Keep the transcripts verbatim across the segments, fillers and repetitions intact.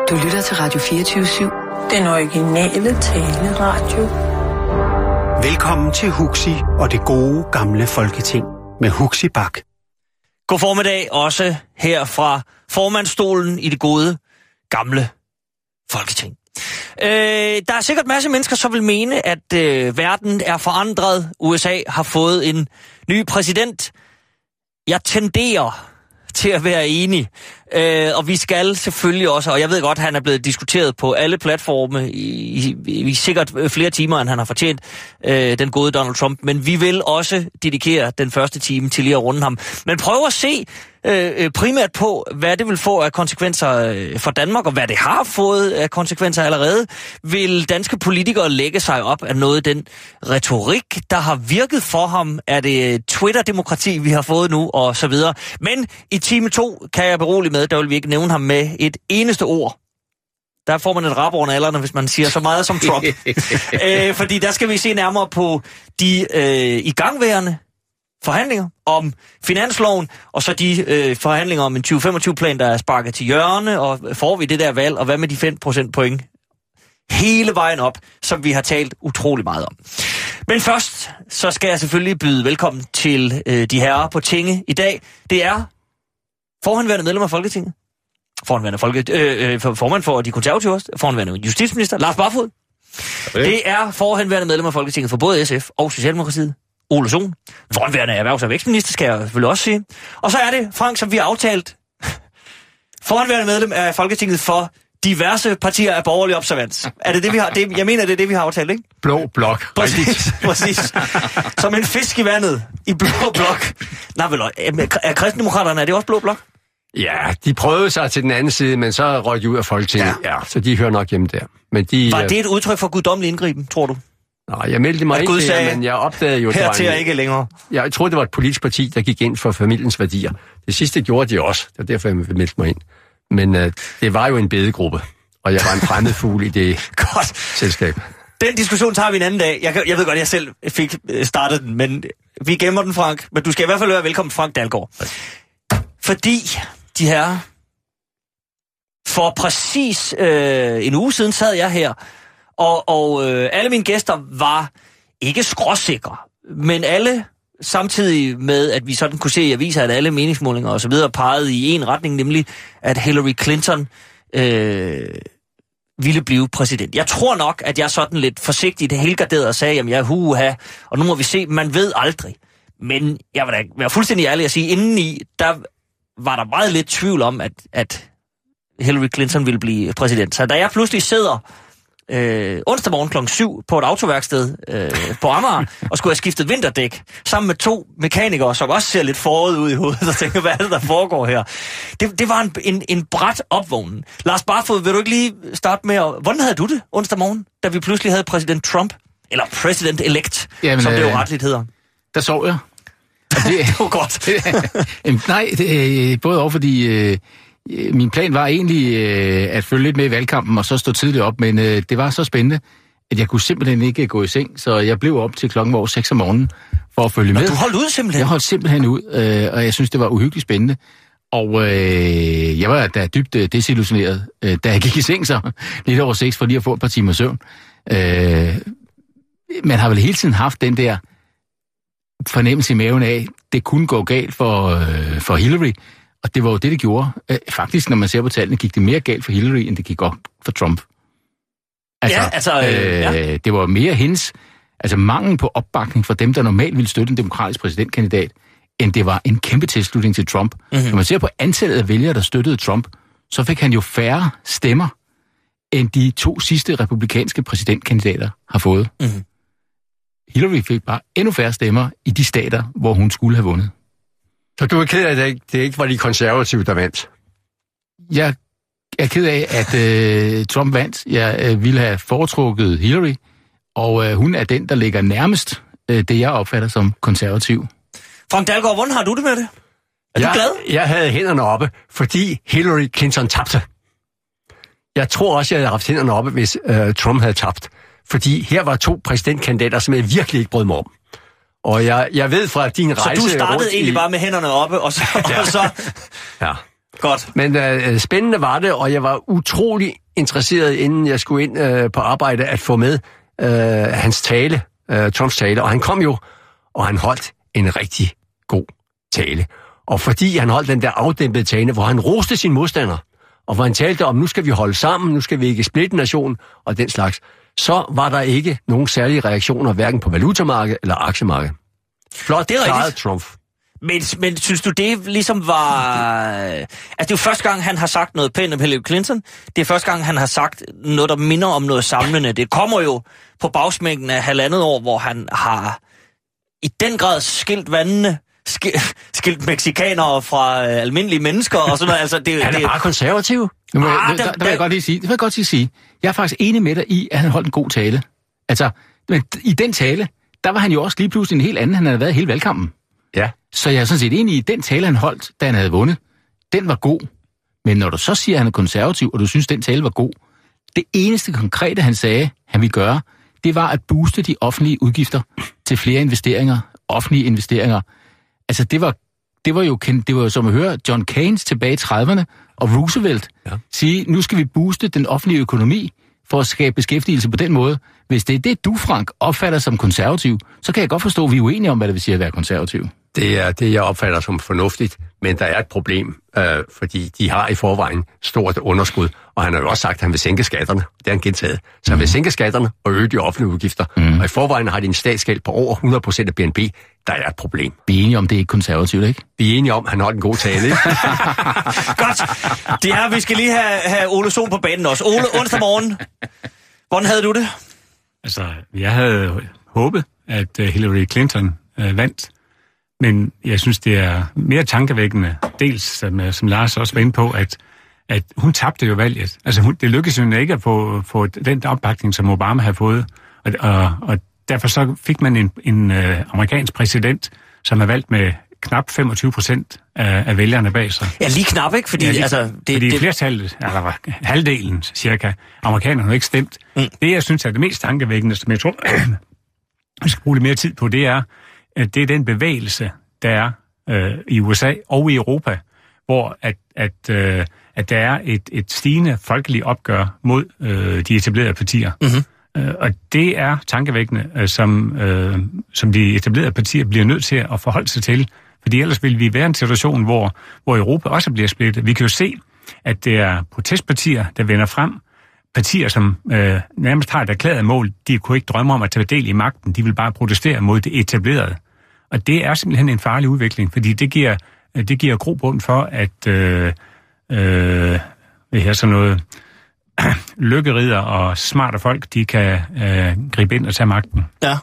Du lytter til Radio fireogtyve syv. Den originale taleradio. Velkommen til Huxi og det gode gamle Folketing med Huxi Bak. God formiddag også her fra formandsstolen i det gode gamle Folketing. Øh, der er sikkert masser af mennesker, som vil mene, at øh, verden er forandret. U S A har fået en ny præsident. Jeg tenderer til at være enig. Øh, og vi skal selvfølgelig også, og jeg ved godt, at han er blevet diskuteret på alle platforme i, i, i sikkert flere timer, end han har fortjent, øh, den gode Donald Trump. Men vi vil også dedikere den første time til lige at runde ham. Men prøv at se øh, primært på, hvad det vil få af konsekvenser for Danmark, og hvad det har fået af konsekvenser allerede. Vil danske politikere lægge sig op af noget af den retorik, der har virket for ham? Er det Twitter-demokrati, vi har fået nu, og så videre? Men i time to kan jeg berolige med, der vil vi ikke nævne ham med et eneste ord. Der får man et rap over alderne, hvis man siger så meget som Trump. Æ, fordi der skal vi se nærmere på de øh, igangværende forhandlinger om finansloven, og så de øh, forhandlinger om en tyve femogtyve-plan, der er sparket til hjørne, og får vi det der valg, og hvad med de fem procent point hele vejen op, som vi har talt utrolig meget om. Men først, så skal jeg selvfølgelig byde velkommen til øh, de herrer på tinge i dag. Det er forhenværende medlem af Folketinget, forhenværende folke, øh, øh, formand for de konservative også, forhenværende justitsminister, Lars Barfoed. Okay. Det er forhenværende medlem af Folketinget for både S F og Socialdemokratiet, Ole Sohn. Forhenværende erhvervs- og vækstminister, skal jeg selvfølgelig også sige. Og så er det Frank, som vi har aftalt, forhenværende medlem af Folketinget for diverse partier af borgerlig observans. Er det det, vi har? Det, jeg mener, det er det, vi har aftalt, ikke? Blå blok. Præcis, præcis. Som en fisk i vandet i blå blok. Nej, vel, er kristendemokraterne, er det også blå blok? Ja, de prøvede sig til den anden side, men så røg de ud af Folketinget. Ja. Ja, så de hører nok hjemme der. Men de, var det et udtryk for guddommelig indgriben, tror du? Nej, jeg meldte mig ikke der, men jeg opdagede jo... Her til ikke længere. Jeg troede, det var et politisk parti, der gik ind for familiens værdier. Det sidste gjorde de også. Det var derfor, jeg meldte mig ind. Men uh, det var jo en bedegruppe, og jeg var en fremmed fugl i det godt. Selskab. Den diskussion tager vi en anden dag. Jeg, jeg ved godt, jeg selv fik startet den, men vi gemmer den, Frank. Men du skal i hvert fald være velkommen, Frank Dalgaard. Fordi de her... For præcis øh, en uge siden sad jeg her, og, og øh, alle mine gæster var ikke skråsikre, men alle... Samtidig med, at vi sådan kunne se i aviser, at alle meningsmålinger og så videre pegede i en retning, nemlig at Hillary Clinton øh, ville blive præsident. Jeg tror nok, at jeg sådan lidt forsigtigt helgarderet og sagde, jamen jeg er huha, og nu må vi se, man ved aldrig. Men jeg vil da være fuldstændig ærlig at sige, indeni, der var der meget lidt tvivl om, at, at Hillary Clinton ville blive præsident. Så da jeg pludselig sidder... Øh, onsdag morgen klokken syv på et autoværksted øh, på Amager, og skulle have skiftet vinterdæk sammen med to mekanikere, som også ser lidt forud ud i hovedet, og tænker, hvad er det, der foregår her? Det, det var en, en, en brat opvågning. Lars Barfoed, vil du ikke lige starte med at... Hvordan havde du det onsdag morgen, da vi pludselig havde præsident Trump? Eller president-elect, Jamen, som det jo retligt hedder. Der sov jeg. Og det, det var godt. Nej, det, både over fordi... Øh, Min plan var egentlig øh, at følge lidt med i valgkampen og så stå tidligt op, men øh, det var så spændende, at jeg kunne simpelthen ikke gå i seng, så jeg blev op til klokken over seks om morgenen for at følge med. Og du holdt ud simpelthen? Jeg holdt simpelthen ud, øh, og jeg synes, det var uhyggeligt spændende. Og øh, jeg var da dybt øh, desillusioneret, øh, da jeg gik i seng så lidt over seks for lige at få et par timer søvn. Øh, man har vel hele tiden haft den der fornemmelse i maven af, det kunne gå galt for, øh, for Hillary. Og det var jo det, det gjorde. Faktisk, når man ser på tallene, gik det mere galt for Hillary, end det gik godt for Trump. Altså, ja, altså... Øh, øh, ja. Det var mere hendes... Altså mangel på opbakning for dem, der normalt ville støtte en demokratisk præsidentkandidat, end det var en kæmpe tilslutning til Trump. Mm-hmm. Når man ser på antallet af vælgere, der støttede Trump, så fik han jo færre stemmer, end de to sidste republikanske præsidentkandidater har fået. Mm-hmm. Hillary fik bare endnu færre stemmer i de stater, hvor hun skulle have vundet. Så du er ked af, at det ikke, det ikke var de konservative, der vandt? Jeg er ked af, at øh, Trump vandt. Jeg øh, ville have foretrukket Hillary, og øh, hun er den, der ligger nærmest øh, det, jeg opfatter som konservativ. Frank Dalgaard, hvordan har du det med det? Er jeg, du glad? Jeg havde hænderne oppe, fordi Hillary Clinton tabte. Jeg tror også, jeg havde haft hænderne oppe, hvis øh, Trump havde tabt. Fordi her var to præsidentkandidater, som jeg virkelig ikke brød mig om. Og jeg, jeg ved fra din rejse... Så du startede egentlig i... bare med hænderne oppe, og så... Ja. Og så... ja. Godt. Men øh, spændende var det, og jeg var utrolig interesseret, inden jeg skulle ind øh, på arbejde, at få med øh, hans tale, øh, Trumps tale. Og han kom jo, og han holdt en rigtig god tale. Og fordi han holdt den der afdæmpede tale, hvor han roste sin modstander, og hvor han talte om, nu skal vi holde sammen, nu skal vi ikke splitte nationen, og den slags, så var der ikke nogen særlige reaktioner, hverken på valutamarkedet eller aktiemarkedet. Flot, det er rigtigt. Trump. Men, men synes du, det ligesom var... Altså, det er jo første gang, han har sagt noget pænt om Hillary Clinton. Det er første gang, han har sagt noget, der minder om noget samlende. Det kommer jo på bagsmækken af halvandet år, hvor han har i den grad skilt vandene, skilt mexikanere fra øh, almindelige mennesker og sådan noget. Altså, det, han er det, bare konservativ. Nu må, Ah, ah, der, der- der, der vil jeg godt lige sige, det vil jeg godt lige sige. Jeg er faktisk enig med dig i, at han holdt en god tale. Altså, men i den tale, der var han jo også lige pludselig en helt anden, han havde været hele valgkampen. Ja. Så jeg er sådan set enig i, den tale, han holdt, da han havde vundet, den var god. Men når du så siger, at han er konservativ, og du synes, den tale var god, det eneste konkrete, han sagde, han ville gøre, det var at booste de offentlige udgifter til flere investeringer, offentlige investeringer. Altså, det var, det var jo det var jo som at høre John Keynes tilbage i trediverne og Roosevelt ja. sige, nu skal vi booste den offentlige økonomi for at skabe beskæftigelse på den måde. Hvis det er det, du, Frank, opfatter som konservativ, så kan jeg godt forstå, at vi er uenige om, hvad det vil sige at være konservativ. Det er det, jeg opfatter som fornuftigt, men der er et problem, øh, fordi de har i forvejen stort underskud, og han har jo også sagt, at han vil sænke skatterne. Det har han gentaget. Så han vil sænke skatterne og øge de offentlige udgifter. Mm. Og i forvejen har de en statsgæld på over hundrede procent af B N P. Der er et problem. Vi er enige om, det er ikke konservativt, ikke? Vi er enige om, at han holdt en god tale, ikke? godt. Det er, vi skal lige have, have Ole Sohn på banen også. Ole, onsdag morgen. Hvordan havde du det? Altså, jeg havde håbet, at Hillary Clinton øh, vandt. Men jeg synes, det er mere tankevækkende, dels som, som Lars også var inde på, at, at hun tabte jo valget. Altså, hun, det lykkedes jo ikke at få, få den opbakning, som Obama havde fået. Og, og, og derfor så fik man en, en uh, amerikansk præsident, som er valgt med knap femogtyve procent af, af vælgerne bag sig. Ja, lige knap, ikke? Fordi, ja, lige, altså, det, fordi det... flertallet, altså halvdelen cirka, amerikanerne har ikke stemt. Mm. Det, jeg synes er det mest tankevækkende, som jeg tror, vi skal bruge lidt mere tid på, det er, at det er den bevægelse, der er øh, i U S A og i Europa, hvor at, at, øh, at der er et, et stigende folkeligt opgør mod øh, de etablerede partier. Mm-hmm. Øh, og det er tankevækkende, øh, som, øh, som de etablerede partier bliver nødt til at forholde sig til, fordi ellers vil vi være i en situation, hvor, hvor Europa også bliver splittet. Vi kan jo se, at det er protestpartier, der vender frem, partier, som øh, nærmest har et erklæret mål, de kunne ikke drømme om at tage del i magten, de vil bare protestere mod det etablerede. Og det er simpelthen en farlig udvikling, fordi det giver, det giver grobund for, at øh, øh, det her sådan noget lykkerider og smarte folk, de kan øh, gribe ind og tage magten. Ja,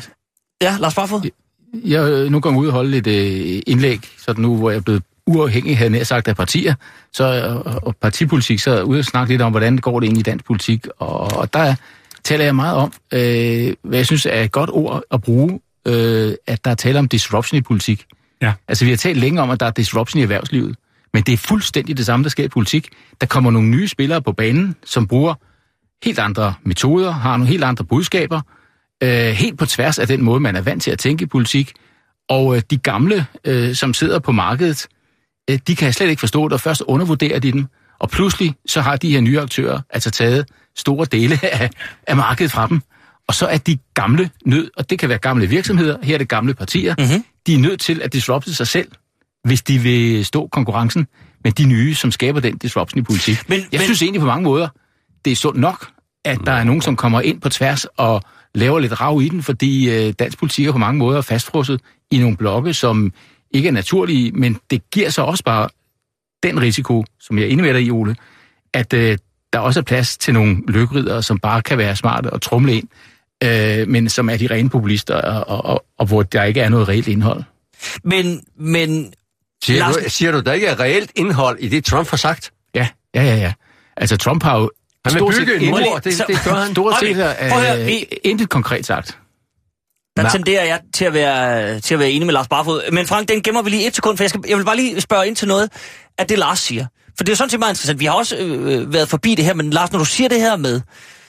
ja Lars Barfod. Jeg er nu kommet ud og holde et øh, indlæg, så nu hvor jeg er blevet uafhængig, havde jeg sagt, af partier, så, og, og partipolitik, så er jeg ude og snakke lidt om, hvordan det går det ind i dansk politik, og, og der taler jeg meget om, øh, hvad jeg synes er et godt ord at bruge, øh, at der er tale om disruption i politik. Ja. Altså vi har talt længe om, at der er disruption i erhvervslivet, men det er fuldstændig det samme, der sker i politik. Der kommer nogle nye spillere på banen, som bruger helt andre metoder, har nogle helt andre budskaber, øh, helt på tværs af den måde, man er vant til at tænke i politik, og øh, de gamle, øh, som sidder på markedet, øh, de kan slet ikke forstå det, og først undervurderer de dem, og pludselig så har de her nye aktører altså taget store dele af, af markedet fra dem, og så er de gamle nødt, og det kan være gamle virksomheder, her er det gamle partier, mm-hmm. de er nødt til at disrupte sig selv, hvis de vil stå konkurrencen med de nye, som skaber den disruption i politik. Men, Jeg men... synes egentlig på mange måder, det er sundt nok, at der er nogen, som kommer ind på tværs og laver lidt rav i den, fordi øh, dansk politik er på mange måder fastfrosset i nogle blokke, som ikke er naturlige, men det giver så også bare den risiko, som jeg er enig med dig i, Ole, at øh, der også er plads til nogle lykkeriddere, som bare kan være smarte og tromle ind, øh, men som er de rene populister, og, og, og, og hvor der ikke er noget reelt indhold. Men, men... Siger, Lars... du, siger du, der ikke er reelt indhold i det, Trump har sagt? Ja, ja, ja, ja. Altså, Trump har jo han vil bygge en mur, det, så... det gør han. Stort set er øh, intet konkret sagt. Der Hva? tenderer jeg til at, være, til at være enig med Lars Barfod. Men Frank, den gemmer vi lige et sekund, for jeg, skal, jeg vil bare lige spørge ind til noget af det, Lars siger. For det er sådan set meget interessant. Vi har også øh, været forbi det her, men Lars, når du siger det her med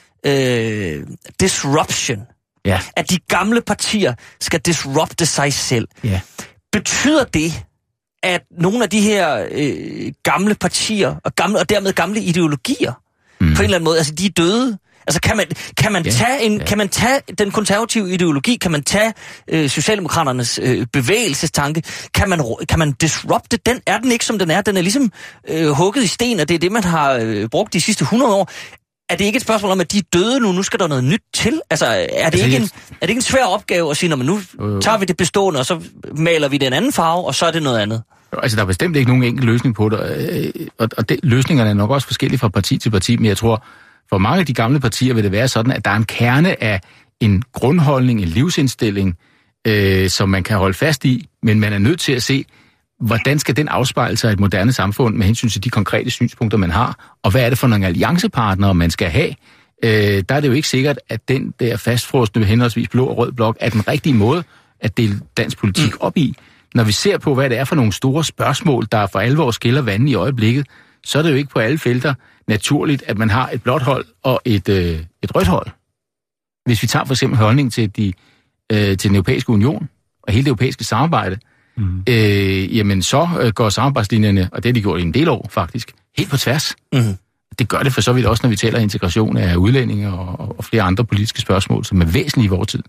øh, disruption, ja. at de gamle partier skal disrupte sig selv, ja. betyder det, at nogle af de her øh, gamle partier, og, gamle, og dermed gamle ideologier, mm. på en eller anden måde, altså de er døde. Altså kan man, kan man, ja, tage, en, ja. kan man tage den konservative ideologi, kan man tage øh, Socialdemokraternes øh, bevægelsestanke, kan man, kan man disrupte den? Er den ikke som den er? Den er ligesom øh, hugget i sten, og det er det, man har øh, brugt de sidste hundrede år. Er det ikke et spørgsmål om, at de er døde nu, nu skal der noget nyt til? Altså, er det, altså, ikke, en, er det ikke en svær opgave at sige, når man nu øh, tager vi det bestående, og så maler vi det en anden farve, og så er det noget andet? Altså, der er bestemt ikke nogen enkel løsning på det, og, og det, løsningerne er nok også forskellige fra parti til parti, men jeg tror, for mange af de gamle partier vil det være sådan, at der er en kerne af en grundholdning, en livsindstilling, øh, som man kan holde fast i, men man er nødt til at se, hvordan skal den afspejle sig i et moderne samfund med hensyn til de konkrete synspunkter, man har, og hvad er det for nogle alliancepartnere, man skal have. Øh, der er det jo ikke sikkert, at den der fastfrosne henholdsvis blå og rød blok er den rigtige måde at dele dansk politik op i. Når vi ser på, hvad det er for nogle store spørgsmål, der for alvor skiller vandet i øjeblikket, så er det jo ikke på alle felter naturligt, at man har et blåt hold og et, øh, et rødt hold. Hvis vi tager for eksempel holdning til, de, øh, til den europæiske union og hele det europæiske samarbejde, mm. øh, jamen så øh, går samarbejdslinjerne, og det har de gjort i en del år faktisk, helt på tværs. Mm. Det gør det for så vidt også, når vi taler integration af udlændinge og, og flere andre politiske spørgsmål, som er væsentlige i vores tid.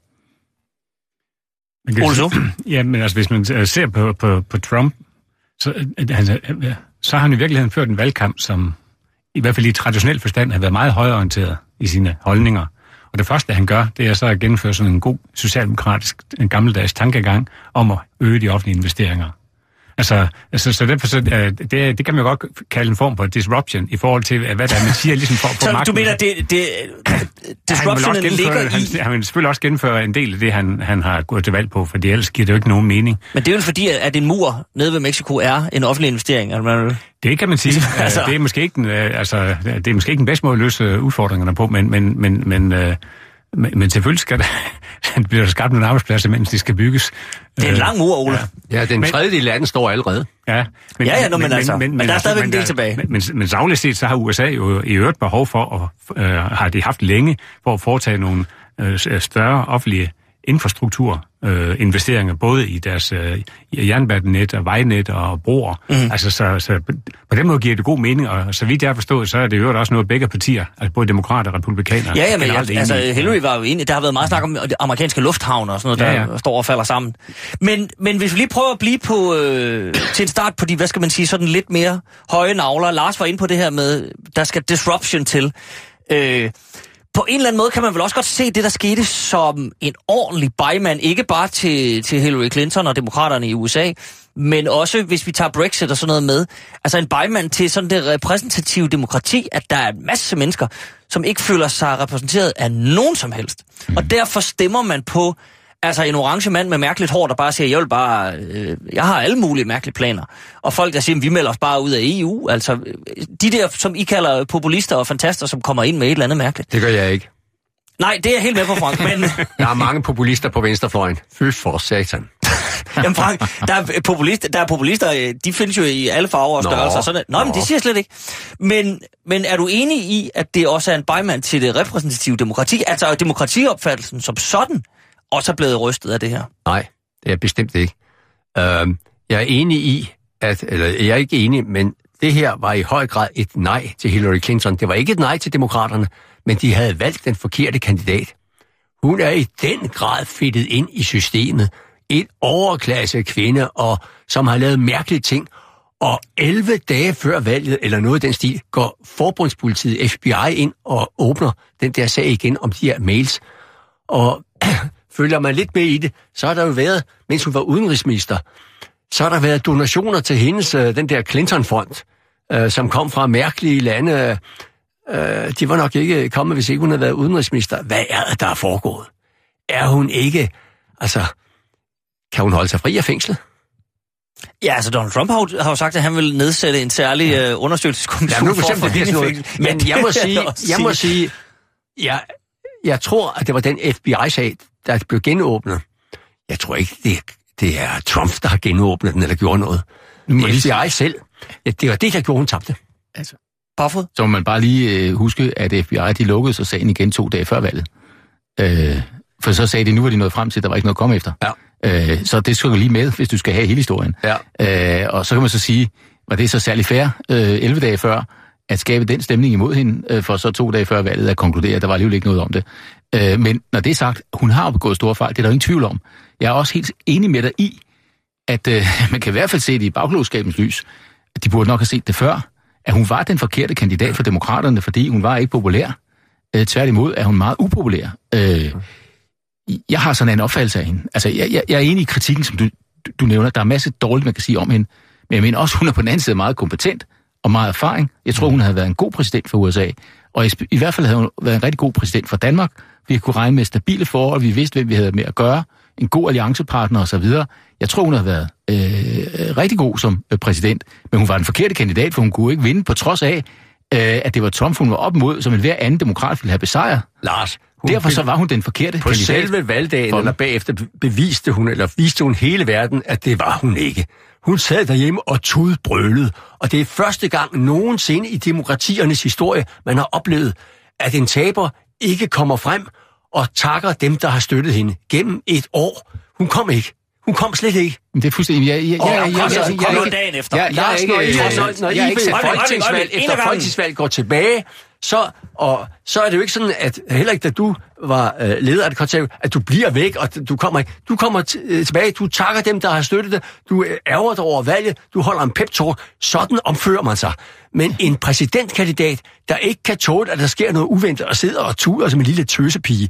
Ja, men altså hvis man ser på, på, på Trump, så, altså, så har han i virkeligheden ført en valgkamp, som i hvert fald i traditionel forstand har været meget højreorienteret i sine holdninger. Og det første, han gør, det er så at gennemføre sådan en god socialdemokratisk, en gammeldags tankegang om at øge de offentlige investeringer. Altså, altså så derfor, så, det, det kan man jo godt kalde en form for disruption i forhold til, hvad der er, man siger, ligesom for at få så magten. Du mener, det, det disruptionen ligger i... Han, han vil selvfølgelig også gennemføre en del af det, han, han har gået til valg på, for ellers giver det jo ikke nogen mening. Men det er jo fordi, at en mur nede ved Mexico er en offentlig investering. Altså, det kan man sige. altså. Det er måske ikke den, altså, det er måske ikke den bedste måde at løse udfordringerne på, men, men, men, men Men, men selvfølgelig skal der, der bliver skabt nogle arbejdspladser, mens de skal bygges. Det er en lang mur, Ole. Ja, ja den tredje del af den står allerede. Ja, men, ja, ja no, men, men, altså, men, men, men der er stadigvæk en del tilbage. Men, men, men sagligt set, så har U S A jo i øvrigt behov for, og øh, har de haft længe, for at foretage nogle øh, større offentlige infrastrukturinvesteringer, øh, både i deres øh, jernbanenet og vejnet og broer. Mm. Altså, så, så på den måde giver det god mening, og så vidt jeg har forstået, så er det jo også noget, begge partier, altså både demokrater og republikanere. Ja, ja, men jeg, altså Hillary var jo enig. Der har været meget snak om de amerikanske lufthavne og sådan noget, der ja, ja. står og falder sammen. Men, men hvis vi lige prøver at blive på, øh, til en start på de, hvad skal man sige, sådan lidt mere høje navler. Lars var inde på det her med, der skal disruption til. Øh, På en eller anden måde kan man vel også godt se det, der skete som en ordentlig bejmand, ikke bare til, til Hillary Clinton og demokraterne i U S A, men også, hvis vi tager Brexit og sådan noget med, altså en bejmand til sådan det repræsentative demokrati, at der er en masse mennesker, som ikke føler sig repræsenteret af nogen som helst. Mm. Og derfor stemmer man på altså en orange mand med mærkeligt hår, der bare siger, jeg vil bare, øh, jeg har alle mulige mærkelige planer. Og folk, der siger, vi melder os bare ud af E U. Altså, de der, som I kalder populister og fantaster, som kommer ind med et eller andet mærkeligt. Det gør jeg ikke. Nej, det er jeg helt med på, Frank, men... Der er mange populister på venstrefløjen. Fy for satan. Jamen Frank, der er, populister, der er populister, de findes jo i alle farver og størrelser. Nå, sådan. Nå, Nå, men det siger jeg slet ikke. Men, men er du enig i, at det også er en bejmand til det repræsentative demokrati? Altså demokratiopfattelsen som sådan også er blevet rystet af det her? Nej, det er bestemt ikke. Uh, jeg er enig i, at, eller jeg er ikke enig, men det her var i høj grad et nej til Hillary Clinton. Det var ikke et nej til demokraterne, men de havde valgt den forkerte kandidat. Hun er i den grad fedtet ind i systemet. En overklasse kvinde, og som har lavet mærkelige ting. Og elleve dage før valget, eller noget af den stil, går forbundspolitiet F B I ind og åbner den der sag igen om de her mails. Og følger man lidt med i det, så har der jo været, mens hun var udenrigsminister, så har der været donationer til hendes, den der Clinton-fond, som kom fra mærkelige lande. De var nok ikke kommet, hvis ikke hun havde været udenrigsminister. Hvad er det, der er foregået? Er hun ikke, altså, kan hun holde sig fri af fængslet? Ja, altså Donald Trump har, har jo sagt, at han vil nedsætte en særlig ja. uh, undersøgelseskommission. Ja, nu for at det noget. Men jeg må sige, jeg må sige, jeg, jeg tror, at det var den F B I-sag, der blev genåbnet. Jeg tror ikke, det, det er Trump, der har genåbnet den, eller gjort noget. Men F B I selv, ja, det var det, der gjorde, hun tabte. Altså, Parfod? Så må man bare lige øh, huske, at F B I, de lukkede så sagen igen to dage før valget. Øh, for så sagde de, nu var de nået frem til, at der var ikke noget at komme efter. Ja. Øh, så det skal du lige med, hvis du skal have hele historien. Ja. Øh, og så kan man så sige, var det så særlig fair, øh, elleve dage før, at skabe den stemning imod hende, øh, for så to dage før valget at konkludere, at der var alligevel ikke noget om det. Øh, men når det er sagt, hun har jo begået store fejl, det er der ingen tvivl om. Jeg er også helt enig med dig i, at øh, man kan i hvert fald se det i bagklogskabens lys. De burde nok have set det før, at hun var den forkerte kandidat for demokraterne, fordi hun var ikke populær. Øh, tværtimod er hun meget upopulær. Øh, jeg har sådan en opfattelse af hende. Altså, jeg, jeg, jeg er enig i kritikken, som du, du nævner. Der er masser dårligt, man kan sige om hende. Men jeg mener også, hun er på den anden side meget kompetent og meget erfaring. Jeg tror, hun havde været en god præsident for U S A. Og i, i hvert fald havde hun været en rigtig god præsident for Danmark. Vi kunne regne med stabile forhold, vi vidste, hvem vi havde med at gøre. En god alliancepartner osv. Jeg tror, hun har været øh, rigtig god som øh, præsident, men hun var den forkerte kandidat, for hun kunne ikke vinde, på trods af, øh, at det var Trump, hun var op mod, som en hver anden demokrat ville have besejret. Lars, derfor så var hun den forkerte på kandidat. På selve valgdagen eller bagefter beviste hun, eller viste hun hele verden, at det var hun ikke. Hun sad derhjemme og tudbrølede, og det er første gang nogensinde i demokratiernes historie, man har oplevet, at en taber ikke kommer frem og takker dem, der har støttet hende gennem et år. Hun kom ikke. Hun kom slet ikke. Men det er fuldstændig... Jeg, jeg, jeg, jeg, jeg, jeg, jeg, kom jo dagen efter. Jeg, jeg, jeg, jeg, jeg, når, når I ved folketingsvalg efter folketingsvalg går tilbage, så, og, så er det jo ikke sådan, at heller ikke da du var øh, leder af det konservative, at du bliver væk, og du kommer ikke. Du kommer t- øh, tilbage, du takker dem, der har støttet det, du ærger dig over valget, du holder en pep-talk. Sådan omfører man sig. Men en præsidentkandidat, der ikke kan tåle, at der sker noget uventet, og sidder og tuder som en lille tøsepige,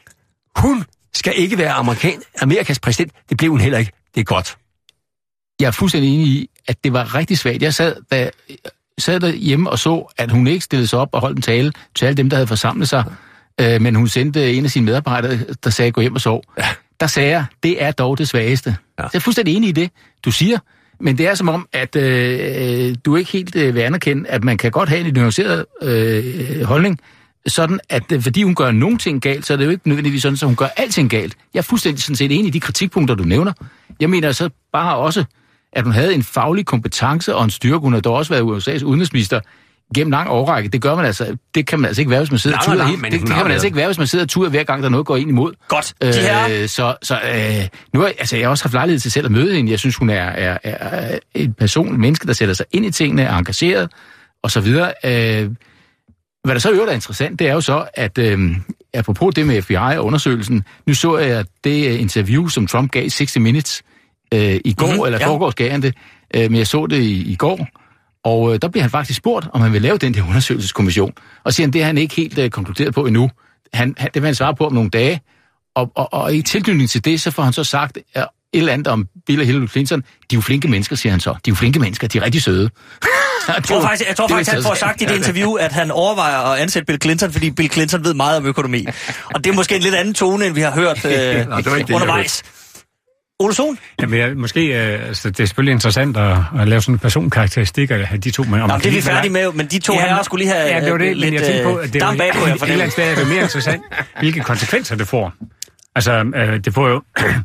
hun skal ikke være amerikan, Amerikas præsident. Det blev hun heller ikke. Det er godt. Jeg er fuldstændig enig i, at det var rigtig svagt. Jeg sad, da, sad derhjemme og så, at hun ikke stillede sig op og holdt en tale til alle dem, der havde forsamlet sig. Øh, men hun sendte en af sine medarbejdere, der sagde, gå hjem og sov. Ja. Der sagde jeg, det er dog det svageste. Ja. Så jeg er fuldstændig enig i det, du siger. Men det er som om, at øh, du ikke helt øh, vil anerkende, at man kan godt have en nuanceret øh, holdning, sådan at fordi hun gør nogle ting galt, så er det jo ikke nødvendigvis sådan, at hun gør alting galt. Jeg er fuldstændig sådan set enig i de kritikpunkter, du nævner. Jeg mener så bare også, at hun havde en faglig kompetence og en styrke. Hun har dog også været U S A's udenrigsminister gennem lang årrække. Det gør man altså, det kan man altså ikke være, hvis man sidder og tuder helt. Det, det kan man altså ikke være, hvis man sidder og tuder hver gang, der noget går ind imod. Godt. De her... øh, så så øh, nu er, altså, jeg har også haft lejlighed til selv at møde hende. Jeg synes, hun er, er, er en person, en menneske, der sætter sig ind i tingene, er engageret og så videre. Øh, Hvad der så i øvrigt er interessant, det er jo så, at øh, apropos det med F B I og undersøgelsen, nu så jeg det interview, som Trump gav i sixty minutes øh, i går, mm-hmm, eller ja. forgårs gav han det, øh, men jeg så det i, i går, og øh, der bliver han faktisk spurgt, om han vil lave den der undersøgelseskommission, og siger han, det har han ikke helt øh, konkluderet på endnu. Han, han, det vil han svare på om nogle dage, og, og, og i tilknytning til det, så får han så sagt øh, et eller andet om Bill og Hillary Clinton. De er jo flinke mennesker, siger han så. De er jo flinke mennesker, de er rigtig søde. Jeg tror faktisk, jeg tror faktisk han får sagt i det interview, at han overvejer at ansætte Bill Clinton, fordi Bill Clinton ved meget om økonomi. Og det er måske en lidt anden tone, end vi har hørt øh, Nå, det undervejs. Ole Sohn? Jamen, jeg, måske, øh, altså, det er selvfølgelig interessant at, at lave sådan en personkarakteristikker af de to. Men om Nå, det er vi færdige med, men de to ja, herrer skulle lige have ja, det var det, øh, lidt jeg tænkte på, at det dam bag på jer for dem. Det er mere interessant, hvilke konsekvenser det får. Altså, øh, det får jo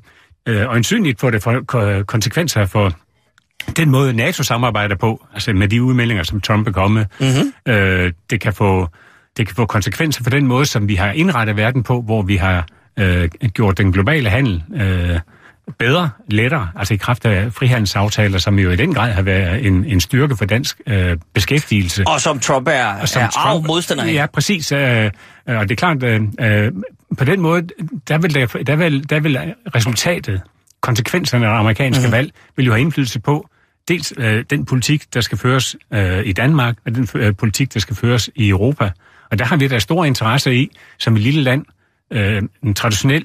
øh, øjensynligt får det for, konsekvenser for den måde NATO samarbejder på, altså med de udmeldinger, som Trump er kommet. Mm-hmm. Øh, det kan få det kan få konsekvenser for den måde, som vi har indrettet verden på, hvor vi har øh, gjort den globale handel øh, bedre, lettere, altså i kraft af frihandelsaftaler, som jo i den grad har været en, en styrke for dansk øh, beskæftigelse. Og som Trump er, er arv modstander af. Ja, præcis. Øh, og det er klart, øh, øh, på den måde, der vil, der, der vil, der vil resultatet, konsekvenserne af amerikanske mm. valg, vil jo have indflydelse på dels øh, den politik, der skal føres øh, i Danmark, og den øh, politik, der skal føres i Europa. Og der har vi da stor interesse i, som et lille land, øh, en traditionel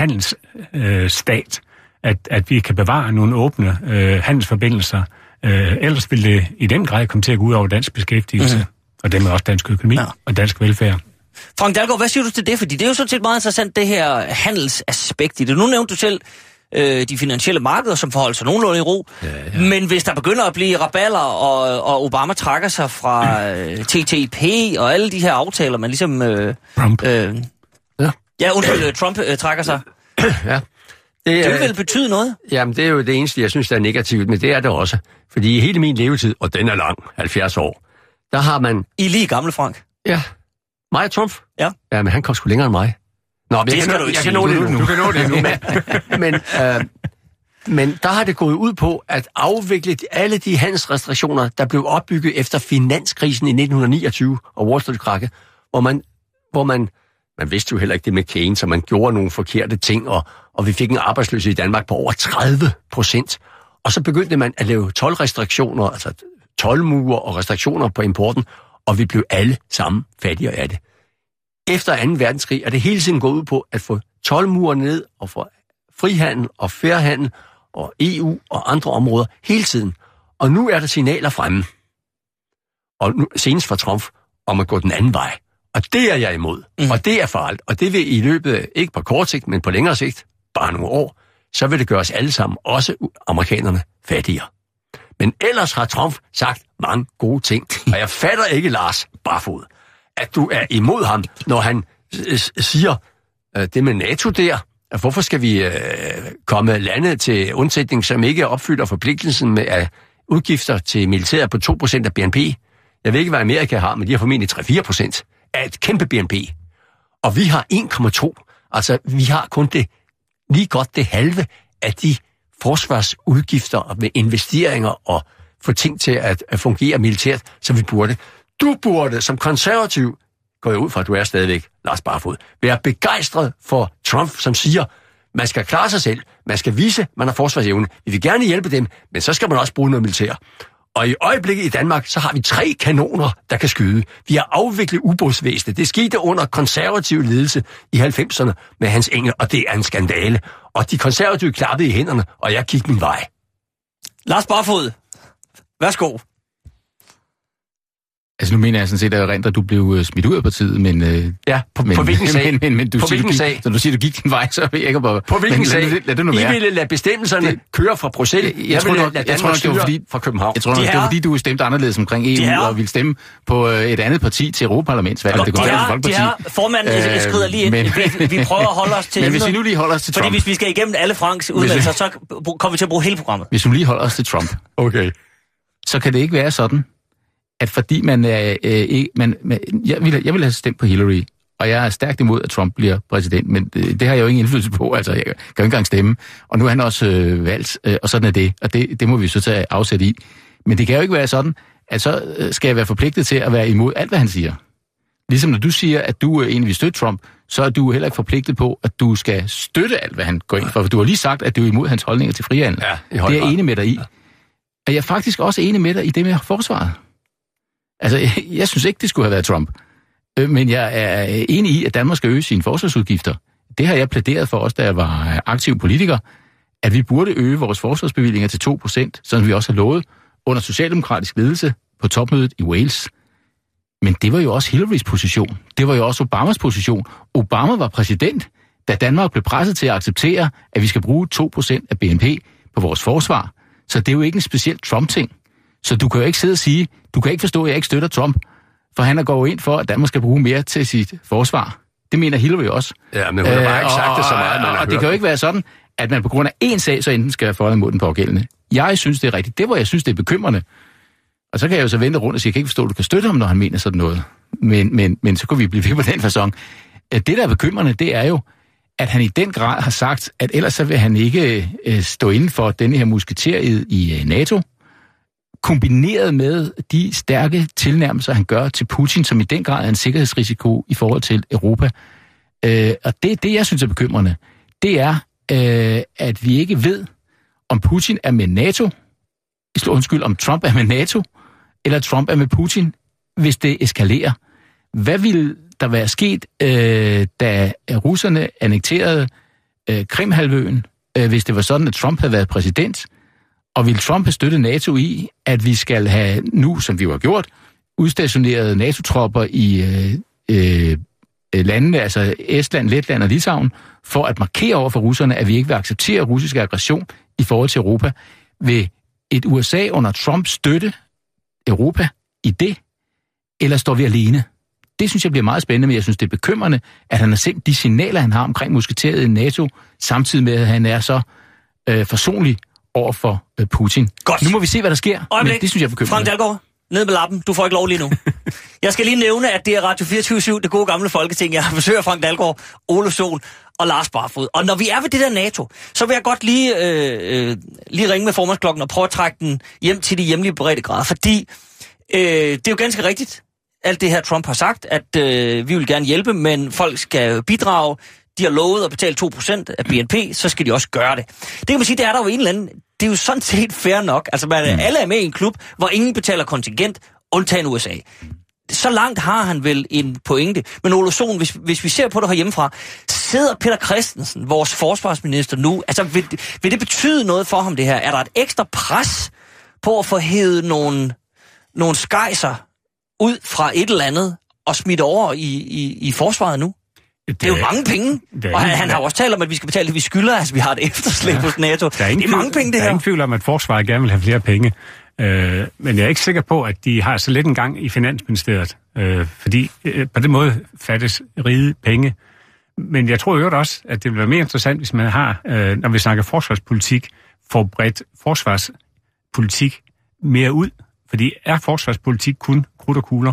handelsstat, øh, at, at vi kan bevare nogle åbne øh, handelsforbindelser. Øh, ellers vil det i den grad komme til at gå ud over dansk beskæftigelse, mm. og dermed også dansk økonomi ja. og dansk velfærd. Frank Dalgaard, hvad siger du til det? Fordi det er jo sådan set meget interessant, det her handelsaspekt i det. Nu nævnte du selv øh, de finansielle markeder, som forholder sig nogenlunde i ro. Ja, ja. Men hvis der begynder at blive raballer, og, og Obama trækker sig fra øh, T T I P og alle de her aftaler, man ligesom... Øh, Trump. Øh, ja. ja, undskyld, Trump øh, trækker sig. Ja. Det, det vil betyde noget? Jamen, det er jo det eneste, jeg synes, der er negativt, men det er det også. Fordi i hele min levetid, og den er lang, halvfjerds år, der har man... I lige gamle, Frank? Ja. Mig og Trump? Ja. Ja, men han kom sgu længere end mig. Nå, men det jeg, skal kan, du ikke jeg sige. kan nå det Du nu. kan nå det nu. men, men, øh, men der har det gået ud på at afvikle alle de handelsrestriktioner, der blev opbygget efter finanskrisen i nitten niogtyve og Wall Street-krakke, hvor man, hvor man, man vidste jo heller ikke det med Keynes, så man gjorde nogle forkerte ting, og, og vi fik en arbejdsløshed i Danmark på over tredive procent. Og så begyndte man at lave toldrestriktioner, altså toldmure og restriktioner på importen, og vi blev alle sammen fattigere af det. Efter anden verdenskrig er det hele tiden gået ud på at få toldmurer ned og få frihandel og fairhandel og E U og andre områder hele tiden. Og nu er der signaler fremme, og nu, senest fra Trump, om at gå den anden vej. Og det er jeg imod. Mm. Og det er farligt. Og det vil i løbet af, ikke på kort sigt, men på længere sigt, bare nogle år, så vil det gøre os alle sammen, også amerikanerne, fattigere. Men ellers har Trump sagt mange gode ting. Og jeg fatter ikke, Lars Barfod, at du er imod ham, når han siger øh, det med NATO der. At hvorfor skal vi øh, komme landet til undsætning, som ikke opfylder forpligtelsen med øh, udgifter til militæret på to procent af B N P? Jeg ved ikke, hvad Amerika har, men de har formentlig tre til fire procent af et kæmpe B N P. Og vi har en komma to. Altså, vi har kun det lige godt det halve af de forsvarsudgifter med investeringer og få ting til at, at fungere militært, som vi burde. Du burde som konservativ, går jeg ud fra, at du er stadigvæk, Lars Barfod, være begejstret for Trump, som siger, man skal klare sig selv, man skal vise, man har forsvarsevne. Vi vil gerne hjælpe dem, men så skal man også bruge noget militær. Og i øjeblikket i Danmark, så har vi tre kanoner, der kan skyde. Vi har afviklet ubådsvæsenet. Det skete under konservativ ledelse i halvfemserne med Hans Engel, og det er en skandale. Og de konservative klappede i hænderne, og jeg gik min vej. Lars Barfod, værsgo. Altså nu mener jeg sådan set, at rent, at du blev uh, smidt ud af partiet, men... Uh, ja, på, men, på hvilken sag? Men, men, men du på siger, hvilken du sag? Gik, så du siger, du gik din vej, så ved jeg ikke, hvor... På hvilken men, sag? Lad, lad det nu være. I ville lade bestemmelserne det, køre fra Bruxelles. Jeg, jeg, tror nok, lade jeg tror nok, det var fordi... fra København. Jeg tror nok, det var fordi, du stemte anderledes omkring E U og ville stemme på uh, et andet parti til Europaparlamentsvalget. Det de her, de her formanden øh, skrider lige ind. Men, vi, vi prøver at holde os til Men hvis vi nu lige holder os til Trump... Fordi hvis vi skal igennem alle Franks udmeldelser, så kommer vi til at bruge hele programmet. Hvis vi lige holder os til Trump... Okay. Så kan det ikke være sådan, at fordi man er øh, ikke... Man, man, jeg, vil, jeg vil have stemt på Hillary, og jeg er stærkt imod, at Trump bliver præsident, men det, det har jeg jo ingen indflydelse på, altså jeg kan jo ikke engang stemme. Og nu er han også øh, valgt, øh, og sådan er det, og det, det må vi så tage afsæt i. Men det kan jo ikke være sådan, at så skal jeg være forpligtet til at være imod alt, hvad han siger. Ligesom når du siger, at du egentlig vil støtte Trump, så er du heller ikke forpligtet på, at du skal støtte alt, hvad han går ind for. For du har lige sagt, at du er imod hans holdninger til frihandel. Ja, det er jeg enig med dig i. Og jeg er faktisk også enig med dig i det med forsvaret. Altså, jeg, jeg synes ikke, det skulle have været Trump. Øh, men jeg er enig i, at Danmark skal øge sine forsvarsudgifter. Det har jeg plæderet for os, da jeg var aktiv politiker, at vi burde øge vores forsvarsbevillinger til to procent, som vi også har lovet under socialdemokratisk ledelse på topmødet i Wales. Men det var jo også Hillarys position. Det var jo også Obamas position. Obama var præsident, da Danmark blev presset til at acceptere, at vi skal bruge to procent af B N P på vores forsvar. Så det er jo ikke en speciel Trump-ting. Så du kan jo ikke sidde og sige, du kan ikke forstå, at jeg ikke støtter Trump, for han er gået ind for, at Danmark skal bruge mere til sit forsvar. Det mener Hillary også. Ja, men hun har bare ikke sagt det så meget, man har Og, og hørt. det kan jo ikke være sådan, at man på grund af én sag, så enten skal være for imod den pågældende. Jeg synes, det er rigtigt. Det, hvor jeg synes, det er bekymrende. Og så kan jeg jo så vente rundt og sige, jeg kan ikke forstå, at du kan støtte ham, når han mener sådan noget. Men, men, men så kunne vi blive ved på den facon. Det, der er bekymrende, det er jo, at han i den grad har sagt, at ellers så vil han ikke øh, stå inden for denne her musketeriet i øh, NATO, kombineret med de stærke tilnærmelser, han gør til Putin, som i den grad er en sikkerhedsrisiko i forhold til Europa. Øh, og det, det, jeg synes er bekymrende, det er, øh, at vi ikke ved, om Putin er med NATO, undskyld, om Trump er med NATO, eller Trump er med Putin, hvis det eskalerer. Hvad ville der være sket, øh, da russerne annekterede øh, Krimhalvøen, øh, hvis det var sådan, at Trump havde været præsident? Og vil Trump have støttet NATO i, at vi skal have nu, som vi jo har gjort, udstationeret NATO-tropper i øh, øh, landene, altså Estland, Letland og Litauen, for at markere over for russerne, at vi ikke vil acceptere russisk aggression i forhold til Europa? Vil et U S A under Trump støtte Europa i det, eller står vi alene? Det synes jeg bliver meget spændende, men jeg synes, det er bekymrende, at han har sendt de signaler, han har omkring musketeriet i NATO, samtidig med, at han er så øh, forsonlig over for øh, Putin. Godt. Nu må vi se, hvad der sker, Øjeblik. men det synes jeg er bekymrende. Frank Dalgaard, ned med lappen. Du får ikke lov lige nu. Jeg skal lige nævne, at det er Radio fireogtyve syv, det gode gamle folketing. Jeg besøger Frank Dalgaard, Ole Sohn og Lars Barfod. Og når vi er ved det der NATO, så vil jeg godt lige, øh, øh, lige ringe med formandsklokken og prøve at trække den hjem til de hjemlige beredte grader. Fordi øh, det er jo ganske rigtigt, alt det her Trump har sagt, at øh, vi vil gerne hjælpe, men folk skal bidrage. De har lovet at betale to procent af B N P, så skal de også gøre det. Det kan man sige, det er der jo en eller anden... Det er jo sådan set fair nok. Altså, man, mm. alle er med i en klub, hvor ingen betaler kontingent, undtagen U S A. Så langt har han vel en pointe. Men Ole Sohn, hvis, hvis vi ser på det herhjemmefra, sidder Peter Christensen, vores forsvarsminister nu, altså vil, vil det betyde noget for ham det her? Er der et ekstra pres på at få hævet nogle, nogle skejser ud fra et eller andet og smidt over i, i, i forsvaret nu? Det er jo mange penge, og han, han har også talt om, at vi skal betale det, vi skylder. Altså, vi har et efterslæb hos NATO. Det er mange penge, det her. Der er ingen tvivl om, at forsvaret gerne vil have flere penge. Øh, men jeg er ikke sikker på, at de har så lidt en gang i Finansministeriet. Øh, fordi øh, på den måde fattes rige penge. Men jeg tror jo også, at det vil være mere interessant, hvis man har, øh, når vi snakker forsvarspolitik, får bredt forsvarspolitik mere ud. Fordi er forsvarspolitik kun krudt og kugler?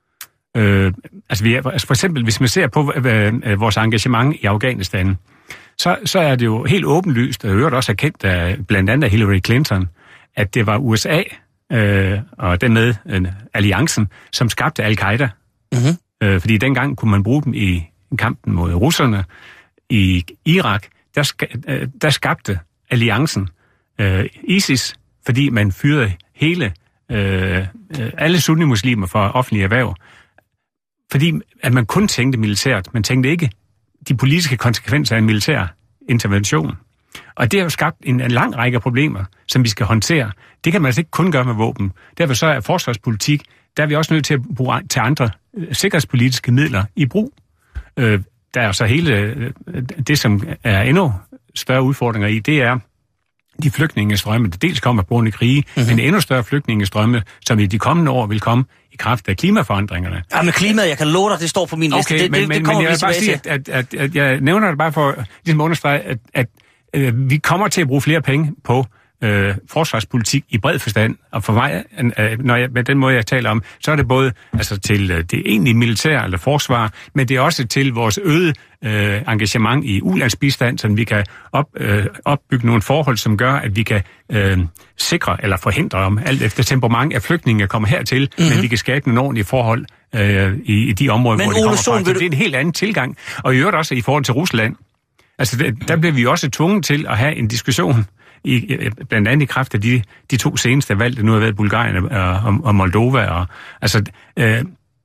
Øh, altså, vi er, altså for eksempel, hvis man ser på øh, øh, vores engagement i Afghanistan, så, så er det jo helt åbenlyst, og jeg har også erkendt af blandt andet Hillary Clinton, at det var U S A øh, og dermed øh, alliancen, som skabte Al-Qaida. Mm-hmm. Øh, fordi dengang kunne man bruge dem i kampen mod russerne. I Irak, der, ska, øh, der skabte alliancen øh, ISIS, fordi man fyrede hele, øh, alle sunni-muslimer fra offentlige erhverv. Fordi at man kun tænkte militært, man tænkte ikke de politiske konsekvenser af en militær intervention. Og det har jo skabt en, en lang række problemer, som vi skal håndtere. Det kan man altså ikke kun gøre med våben. Derfor så er forsvarspolitik, der er vi også nødt til at bruge til andre sikkerhedspolitiske midler i brug. Øh, der er så hele øh, det, som er endnu større udfordringer i, det er de flygtningestrømme, der dels kommer på grund af krige, mm-hmm. men endnu større flygtningestrømme, som i de kommende år vil komme i kraft af klimaforandringerne. Ja, men klimaet, jeg kan love dig, det står på min okay, liste. Det, men, det, men, det kommer men jeg vi vil bare sige, at, at, at, at jeg nævner det bare for ligesom at understrege, at, at, at vi kommer til at bruge flere penge på øh, forsvarspolitik i bred forstand. Og for mig, øh, når jeg, med den måde, jeg taler om, så er det både altså, til øh, det egentlige militær eller forsvar, men det er også til vores øgede øh, engagement i ulandsbistand, så vi kan op, øh, opbygge nogle forhold, som gør, at vi kan øh, sikre eller forhindre om alt efter temperament af flygtninge kommer hertil, mm-hmm. men vi kan skabe nogle ordentlige forhold øh, i, i de områder, men hvor de kommer Sohn, fra. Så det er en helt anden tilgang. Og i øvrigt også i forhold til Rusland. Altså, der, der bliver vi også tvunget til at have en diskussion, i, blandt andet i kraft af de, de to seneste valg, der nu har været Bulgarien og, og, og Moldova. Og, altså, øh,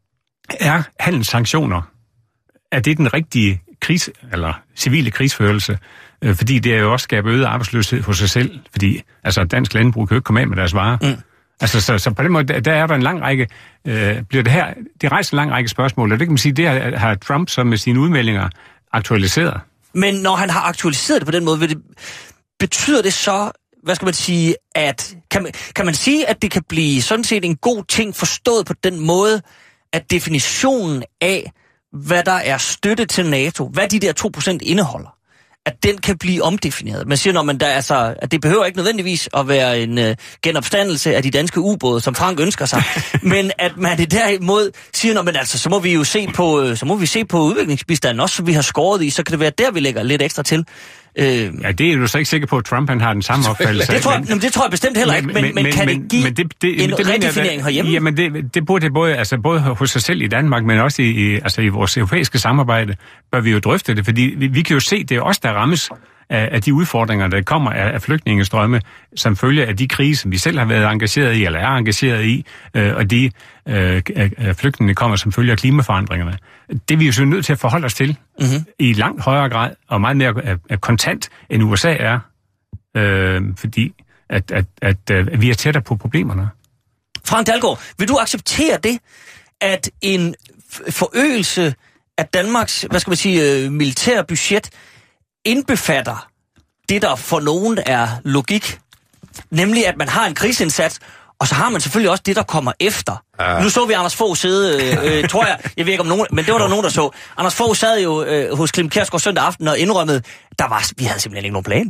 er handelssanktioner, er det den rigtige kris, eller civile krigsførelse? Øh, fordi det er jo også skaber øget arbejdsløshed hos sig selv, fordi altså, dansk landbrug kan jo ikke komme af med deres varer. Mm. Altså, så, så på den måde, der, der er der en lang række, øh, bliver det her, det rejser en lang række spørgsmål, og det kan man sige, det har, har Trump så med sine udmeldinger aktualiseret. Men når han har aktualiseret det på den måde, vil det, betyder det så, hvad skal man sige, at kan man, kan man sige, at det kan blive sådan set en god ting forstået på den måde, at definitionen af, hvad der er støtte til NATO, hvad de der to procent indeholder, at den kan blive omdefineret. Man siger, når man der, altså, at det behøver ikke nødvendigvis at være en uh, genopstandelse af de danske ubåde, som Frank ønsker sig, men at man det derimod siger, når man altså, så må vi jo se på, uh, så må vi se på udviklingsbistanden også, som vi har skåret i, så kan det være der, vi lægger lidt ekstra til. Uh, ja, det er du så ikke sikker på, at Trump han har den samme opfattelse. Det tror jeg, men, det tror jeg bestemt heller ikke, men, men, men kan men, det give men det, det, en det, redefinering herhjemme? Jamen, det, det burde det både, altså, både hos sig selv i Danmark, men også i, altså, i vores europæiske samarbejde, bør vi jo drøfte det, fordi vi, vi kan jo se, det er os, der rammes af, af de udfordringer, der kommer af, af flygtningestrømme, som følge af de krige, som vi selv har været engageret i, eller er engageret i, øh, og de øh, flygtninge kommer som følge af klimaforandringerne. Det er vi jo så nødt til at forholde os til, mm-hmm. i langt højere grad, og meget mere øh, kontant, end U S A er, øh, fordi at, at, at, at vi er tættere på problemerne. Frank Dalgaard, vil du acceptere det, at en forøgelse af Danmarks, hvad skal man sige, militære budget, indbefatter det, der for nogen er logik, nemlig at man har en krigsindsats, og så har man selvfølgelig også det, der kommer efter. Uh. Nu så vi Anders Fogh sidde, øh, tror jeg, jeg ved ikke om nogen, men det var der nogen, der så. Anders Fogh sad jo øh, hos Clement Kjersgaard søndag aften og indrømmede, der var, vi havde simpelthen ikke nogen plan.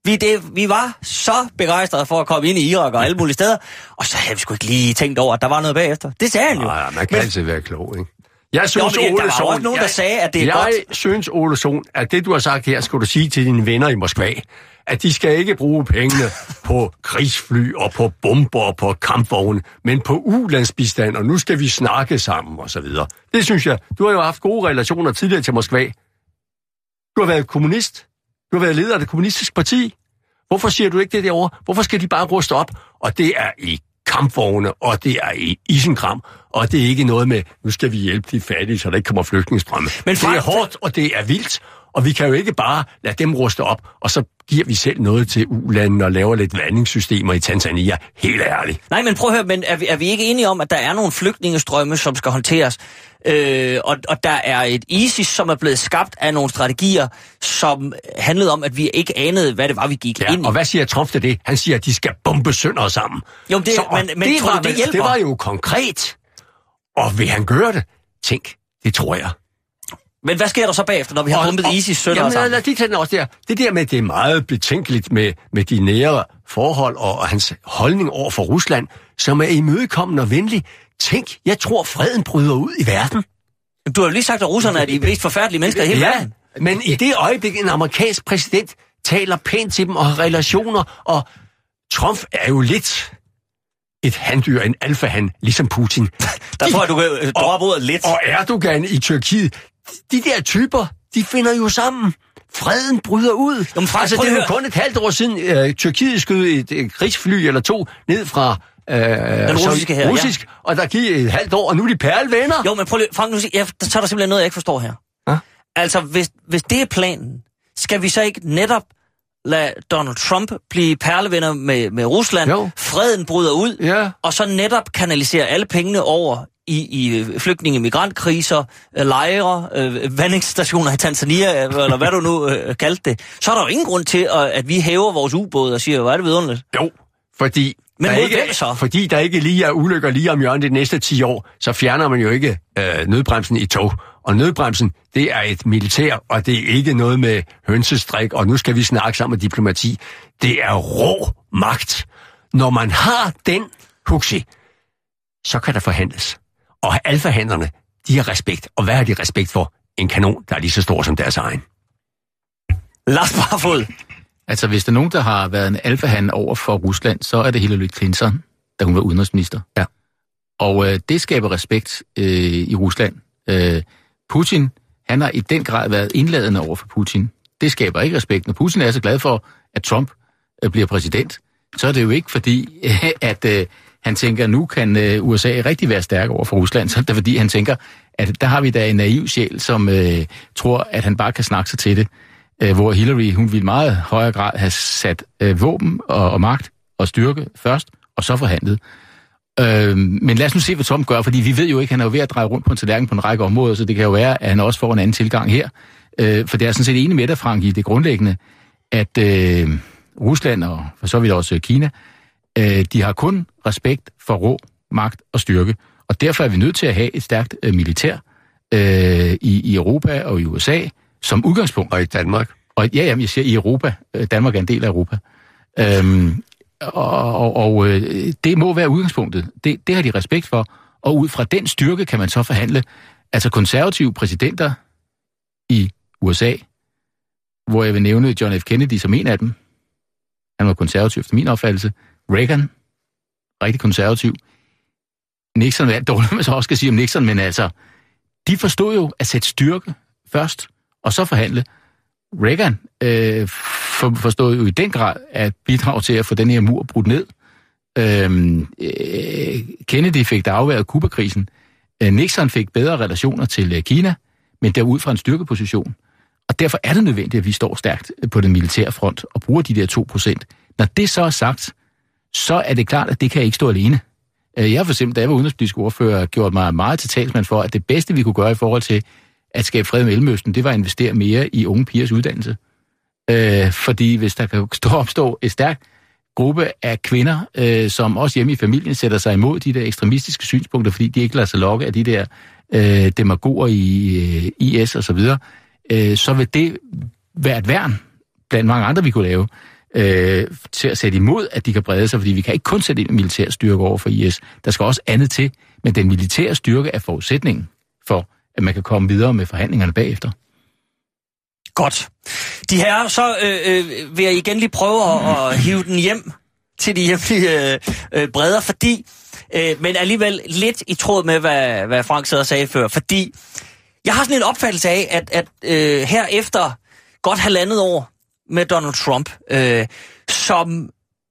Vi, det, vi var så begejstrede for at komme ind i Irak og alle mulige steder, og så havde vi sgu ikke lige tænkt over, at der var noget bagefter. Det sagde han jo. Nej, man kan men, altid være klog, ikke? Jeg synes, jo, men, Ole der var Sohn, også nogen, der jeg, sagde, at det er jeg godt. Jeg synes, Ole Sohn, at det, du har sagt her, skal du sige til dine venner i Moskva, at de skal ikke bruge pengene på krigsfly og på bomber og på kampvogne, men på ulandsbistand, og nu skal vi snakke sammen, og så videre. Det synes jeg. Du har jo haft gode relationer tidligere til Moskva. Du har været kommunist. Du har været leder af det kommunistiske parti. Hvorfor siger du ikke det derovre? Hvorfor skal de bare ruste op? Og det er i kampvogne, og det er i isenkram, og det er ikke noget med, nu skal vi hjælpe de fattige, så der ikke kommer flygtningestrømme. Men det er hårdt, og det er vildt, og vi kan jo ikke bare lade dem ruste op, og så giver vi selv noget til ulandene og laver lidt vandingssystemer i Tanzania. Helt ærligt. Nej, men prøv at høre, men er vi, er vi ikke enige om, at der er nogle flygtningestrømme, som skal håndteres? Øh, og, og der er et ISIS, som er blevet skabt af nogle strategier, som handlede om, at vi ikke anede, hvad det var, vi gik ja, ind i. Og hvad siger Trump til det? Han siger, at de skal bombe sønder sammen. Jo, det, så, men, men det, tror var, du, det hjælper? Det var jo konkret. Og vil han gøre det? Tænk, det tror jeg. Men hvad sker der så bagefter, når vi har og, bombet og, ISIS sønder jamen, sammen? Lad de tage den også der. Det der med, det er meget betænkeligt med, med de nære forhold og, og hans holdning over for Rusland, som er imødekommende og venlig. Tænk, jeg tror, freden bryder ud i verden. Du har jo lige sagt, at russerne er de mest forfærdelige mennesker i hele ja, verden. Men i det øjeblik, en amerikansk præsident taler pænt til dem og har relationer, og Trump er jo lidt et handdyr, en alfahan, ligesom Putin. Der de, tror jeg, du kan droppe ordet lidt. Og Erdogan i Tyrkiet, de der typer, de finder jo sammen. Freden bryder ud. Jamen, altså, det er jo kun et halvt år siden, øh, Tyrkiet skød et, et krigsfly eller to ned fra øh, den russiske her, russisk, ja. Og der gik et halvt år, og nu er de perlevenner. Jo, men prøv lige, Frank, nu siger, jeg, der tager der simpelthen noget, jeg ikke forstår her. Ja? Altså, hvis, hvis det er planen, skal vi så ikke netop lade Donald Trump blive perlevenner med, med Rusland, jo. Freden bryder ud, ja. Og så netop kanalisere alle pengene over i, i flygtninge- og migrantkriser, lejre, øh, vandingsstationer i Tanzania, eller hvad du nu øh, kaldte det, så er der jo ingen grund til, at, at vi hæver vores ubåde og siger, hvad er det vidunderligt? Jo, fordi Men der mod ikke, hvem så? Fordi der ikke lige er ulykker lige om hjørnet de næste ti år, så fjerner man jo ikke øh, nødbremsen i tog. Og nødbremsen, det er et militær, og det er ikke noget med hønsestrik, og nu skal vi snakke sammen med diplomati. Det er rå magt. Når man har den, Huxi, så kan der forhandles. Og alfahandlerne, de har respekt. Og hvad har de respekt for? En kanon, der er lige så stor som deres egen. Lars Barfod. Altså, hvis der er nogen, der har været en alfahan over for Rusland, så er det Hillary Clinton, da hun var udenrigsminister. Ja. Og øh, det skaber respekt øh, i Rusland. Øh, Putin, han har i den grad været indladende over for Putin. Det skaber ikke respekt. Når Putin er så glad for, at Trump øh, bliver præsident, så er det jo ikke fordi, øh, at øh, han tænker, nu kan øh, U S A rigtig være stærk over for Rusland. Så er det fordi, han tænker, at der har vi da en naiv sjæl, som øh, tror, at han bare kan snakke sig til det. Øh, hvor Hillary, hun ville meget højere grad have sat øh, våben og, og magt og styrke først, og så forhandlet. Øh, men lad os nu se, hvad Trump gør, fordi vi ved jo ikke, han er jo ved at dreje rundt på en tallerken på en række områder, så det kan jo være, at han også får en anden tilgang her. Øh, for det er sådan set enig med dig, Frank, i det grundlæggende, at øh, Rusland og for så vidt også Kina, øh, de har kun respekt for rå magt og styrke. Og derfor er vi nødt til at have et stærkt øh, militær øh, i, i Europa og i U S A som udgangspunkt. Og i Danmark. Og ja, jamen, jeg siger i Europa. Danmark er en del af Europa. Øhm, og og, og øh, det må være udgangspunktet. Det, det har de respekt for. Og ud fra den styrke kan man så forhandle. Altså konservative præsidenter i U S A, hvor jeg vil nævne John F. Kennedy som en af dem. Han var konservativ efter min opfattelse. Reagan, rigtig konservativ. Nixon, det er dårligt, man så også skal sige om Nixon, men altså, de forstod jo at sætte styrke først, og så forhandle. Reagan øh, for, forstod jo i den grad at bidrage til at få den her mur brudt ned. Øhm, øh, Kennedy fik der afværet Kuba-krisen. Øh, Nixon fik bedre relationer til øh, Kina, men derud fra en styrkeposition. Og derfor er det nødvendigt, at vi står stærkt på den militære front og bruger de der to procent. Når det så er sagt, så er det klart, at det kan ikke stå alene. Jeg har for eksempel, da jeg var udenrigspolitisk ordfører, gjort mig meget til talsmand for, at det bedste, vi kunne gøre i forhold til at skabe fred i Mellemøsten, det var at investere mere i unge pigers uddannelse. Øh, fordi hvis der kan opstå et stærkt gruppe af kvinder, øh, som også hjemme i familien sætter sig imod de der ekstremistiske synspunkter, fordi de ikke lader sig lokke af de der øh, demagoger i øh, I S og så videre, øh, så vil det være et værn blandt mange andre, vi kunne lave, øh, til at sætte imod, at de kan brede sig, fordi vi kan ikke kun sætte ind en militær styrke over for I S. Der skal også andet til, men den militære styrke er forudsætningen for, at man kan komme videre med forhandlingerne bagefter. Godt. De her, så øh, øh, vil jeg igen lige prøve at, at hive den hjem til de hjemlige øh, bredder, fordi, øh, men alligevel lidt i tråd med, hvad, hvad Frank sad og sagde før, fordi jeg har sådan en opfattelse af, at, at øh, her efter godt halvandet år med Donald Trump, øh, som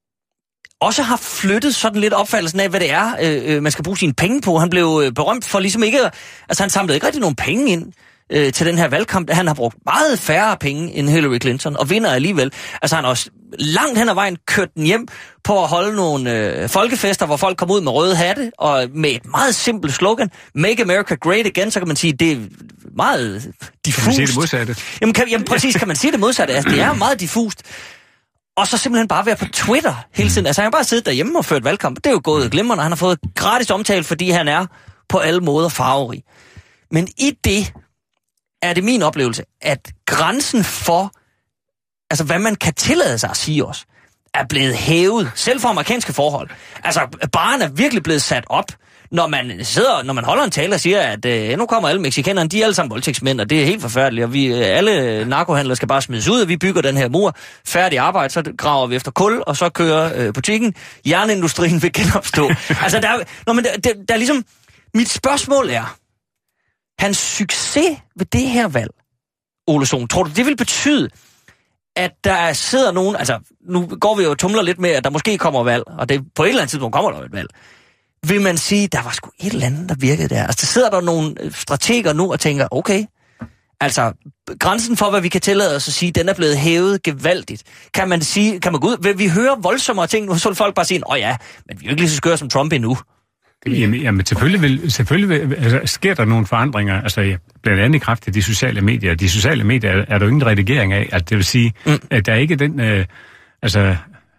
også har flyttet sådan lidt opfattelsen af, hvad det er, øh, man skal bruge sine penge på. Han blev øh, berømt for ligesom ikke, altså han samlede ikke rigtig nogen penge ind øh, til den her valgkamp. Han har brugt meget færre penge end Hillary Clinton, og vinder alligevel. Altså han har også langt hen ad vejen kørt den hjem på at holde nogle øh, folkefester, hvor folk kommer ud med røde hatte, og med et meget simpelt slogan, Make America Great Again, så kan man sige, det er meget diffust. Kan man sige det modsatte? Jamen, kan, jamen præcis, kan man sige det modsatte. Altså, det er meget diffust. Og så simpelthen bare være på Twitter hele tiden. Altså, han har bare siddet derhjemme og ført valgkamp. Det er jo gået glimrende. Han har fået gratis omtale, fordi han er på alle måder farverig. Men i det er det min oplevelse, at grænsen for, altså hvad man kan tillade sig at sige også, er blevet hævet, selv for amerikanske forhold. Altså, barren er virkelig blevet sat op, når man sidder, når man holder en tale og siger, at øh, nu kommer alle mexikanerne, de er alle sammen voldtægtsmænd, og det er helt forfærdeligt, og vi, alle narkohandlere skal bare smides ud, og vi bygger den her mur, færdig arbejde, så graver vi efter kul, og så kører øh, butikken, jernindustrien vil genopstå. Altså, der, når man, der, der er ligesom, mit spørgsmål er, hans succes ved det her valg, Ole Sohn, tror du, det vil betyde, at der sidder nogen, altså, nu går vi jo og tumler lidt med, at der måske kommer valg, og det, på et eller andet tidspunkt kommer der et valg. Vil man sige, der var sgu et eller andet, der virkede der. Altså, der sidder der nogle strateger nu og tænker, okay, altså, grænsen for, hvad vi kan tillade os at sige, den er blevet hævet gevaldigt. Kan man sige, kan man gå ud, vil vi høre voldsommere ting, nu så vil folk bare sige, åh ja, men vi er jo ikke lige så skøre som Trump endnu. Jamen, jamen selvfølgelig, vil, selvfølgelig vil, altså, sker der nogle forandringer, altså ja, blandt andet i kraft af de sociale medier. De sociale medier er, er der jo ingen redigering af, at det vil sige, mm. at der er ikke den, øh, altså,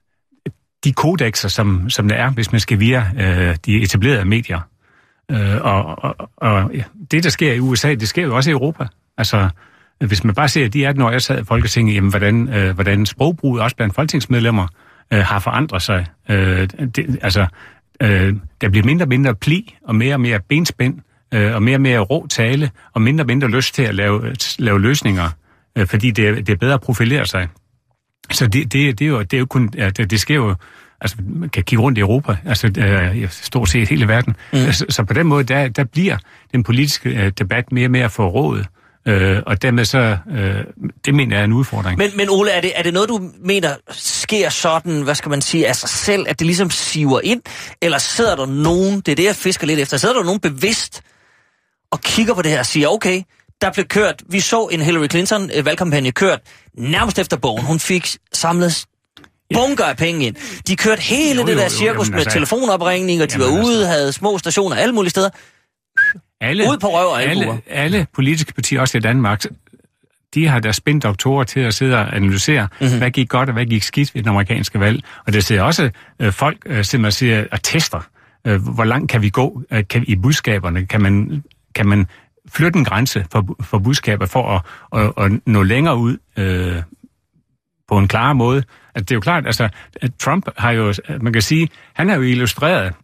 de kodexer, som, som der er, hvis man skal via øh, de etablerede medier. Øh, og og, og ja, det, der sker i U S A, det sker jo også i Europa. Altså, hvis man bare ser, at de atten år, jeg sad i Folketinget, jamen, hvordan, øh, hvordan sprogbruget også blandt folketingsmedlemmer øh, har forandret sig. Øh, det, altså, øh, der bliver mindre og mindre pli, og mere og mere benspænd, øh, og mere og mere rå tale, og mindre og mindre lyst til at lave, lave løsninger, øh, fordi det er, det er bedre at profilere sig. Så det, det, det, er, jo, det er jo kun, ja, det, det sker jo, altså man kan kigge rundt i Europa, altså øh, stort set hele verden. Mm. Altså, så på den måde, der, der bliver den politiske øh, debat mere og mere forrådet, øh, og dermed så, øh, det mener jeg er en udfordring. Men, men Ole, er det, er det noget, du mener sker sådan, hvad skal man sige, af sig selv, at det ligesom siver ind, eller sidder der nogen, det er det, jeg fisker lidt efter, sidder der nogen bevidst og kigger på det her og siger, okay, der blev kørt, vi så en Hillary Clinton øh, valgkampagne kørt nærmest efter bogen. Hun fik samlet bunker af penge ind. De kørte hele jo, jo, det der cirkus jo, jamen, med altså, telefonopringning, og de jamen, var ude, altså, havde små stationer alle mulige steder. Alle, ud på røv og alle, alle politiske partier, også i Danmark, de har der spændt doktorer til at sidde og analysere, mm-hmm. hvad gik godt og hvad gik skidt ved den amerikanske valg. Og det ser også øh, folk øh, simpelthen siger, og tester, øh, hvor langt kan vi gå øh, kan, i budskaberne. Kan man, kan man flytte en grænse for, for budskaber for at, at, at nå længere ud øh, på en klar måde. Altså, det er jo klart, altså, at Trump har jo, man kan sige, han har jo illustreret,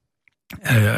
øh,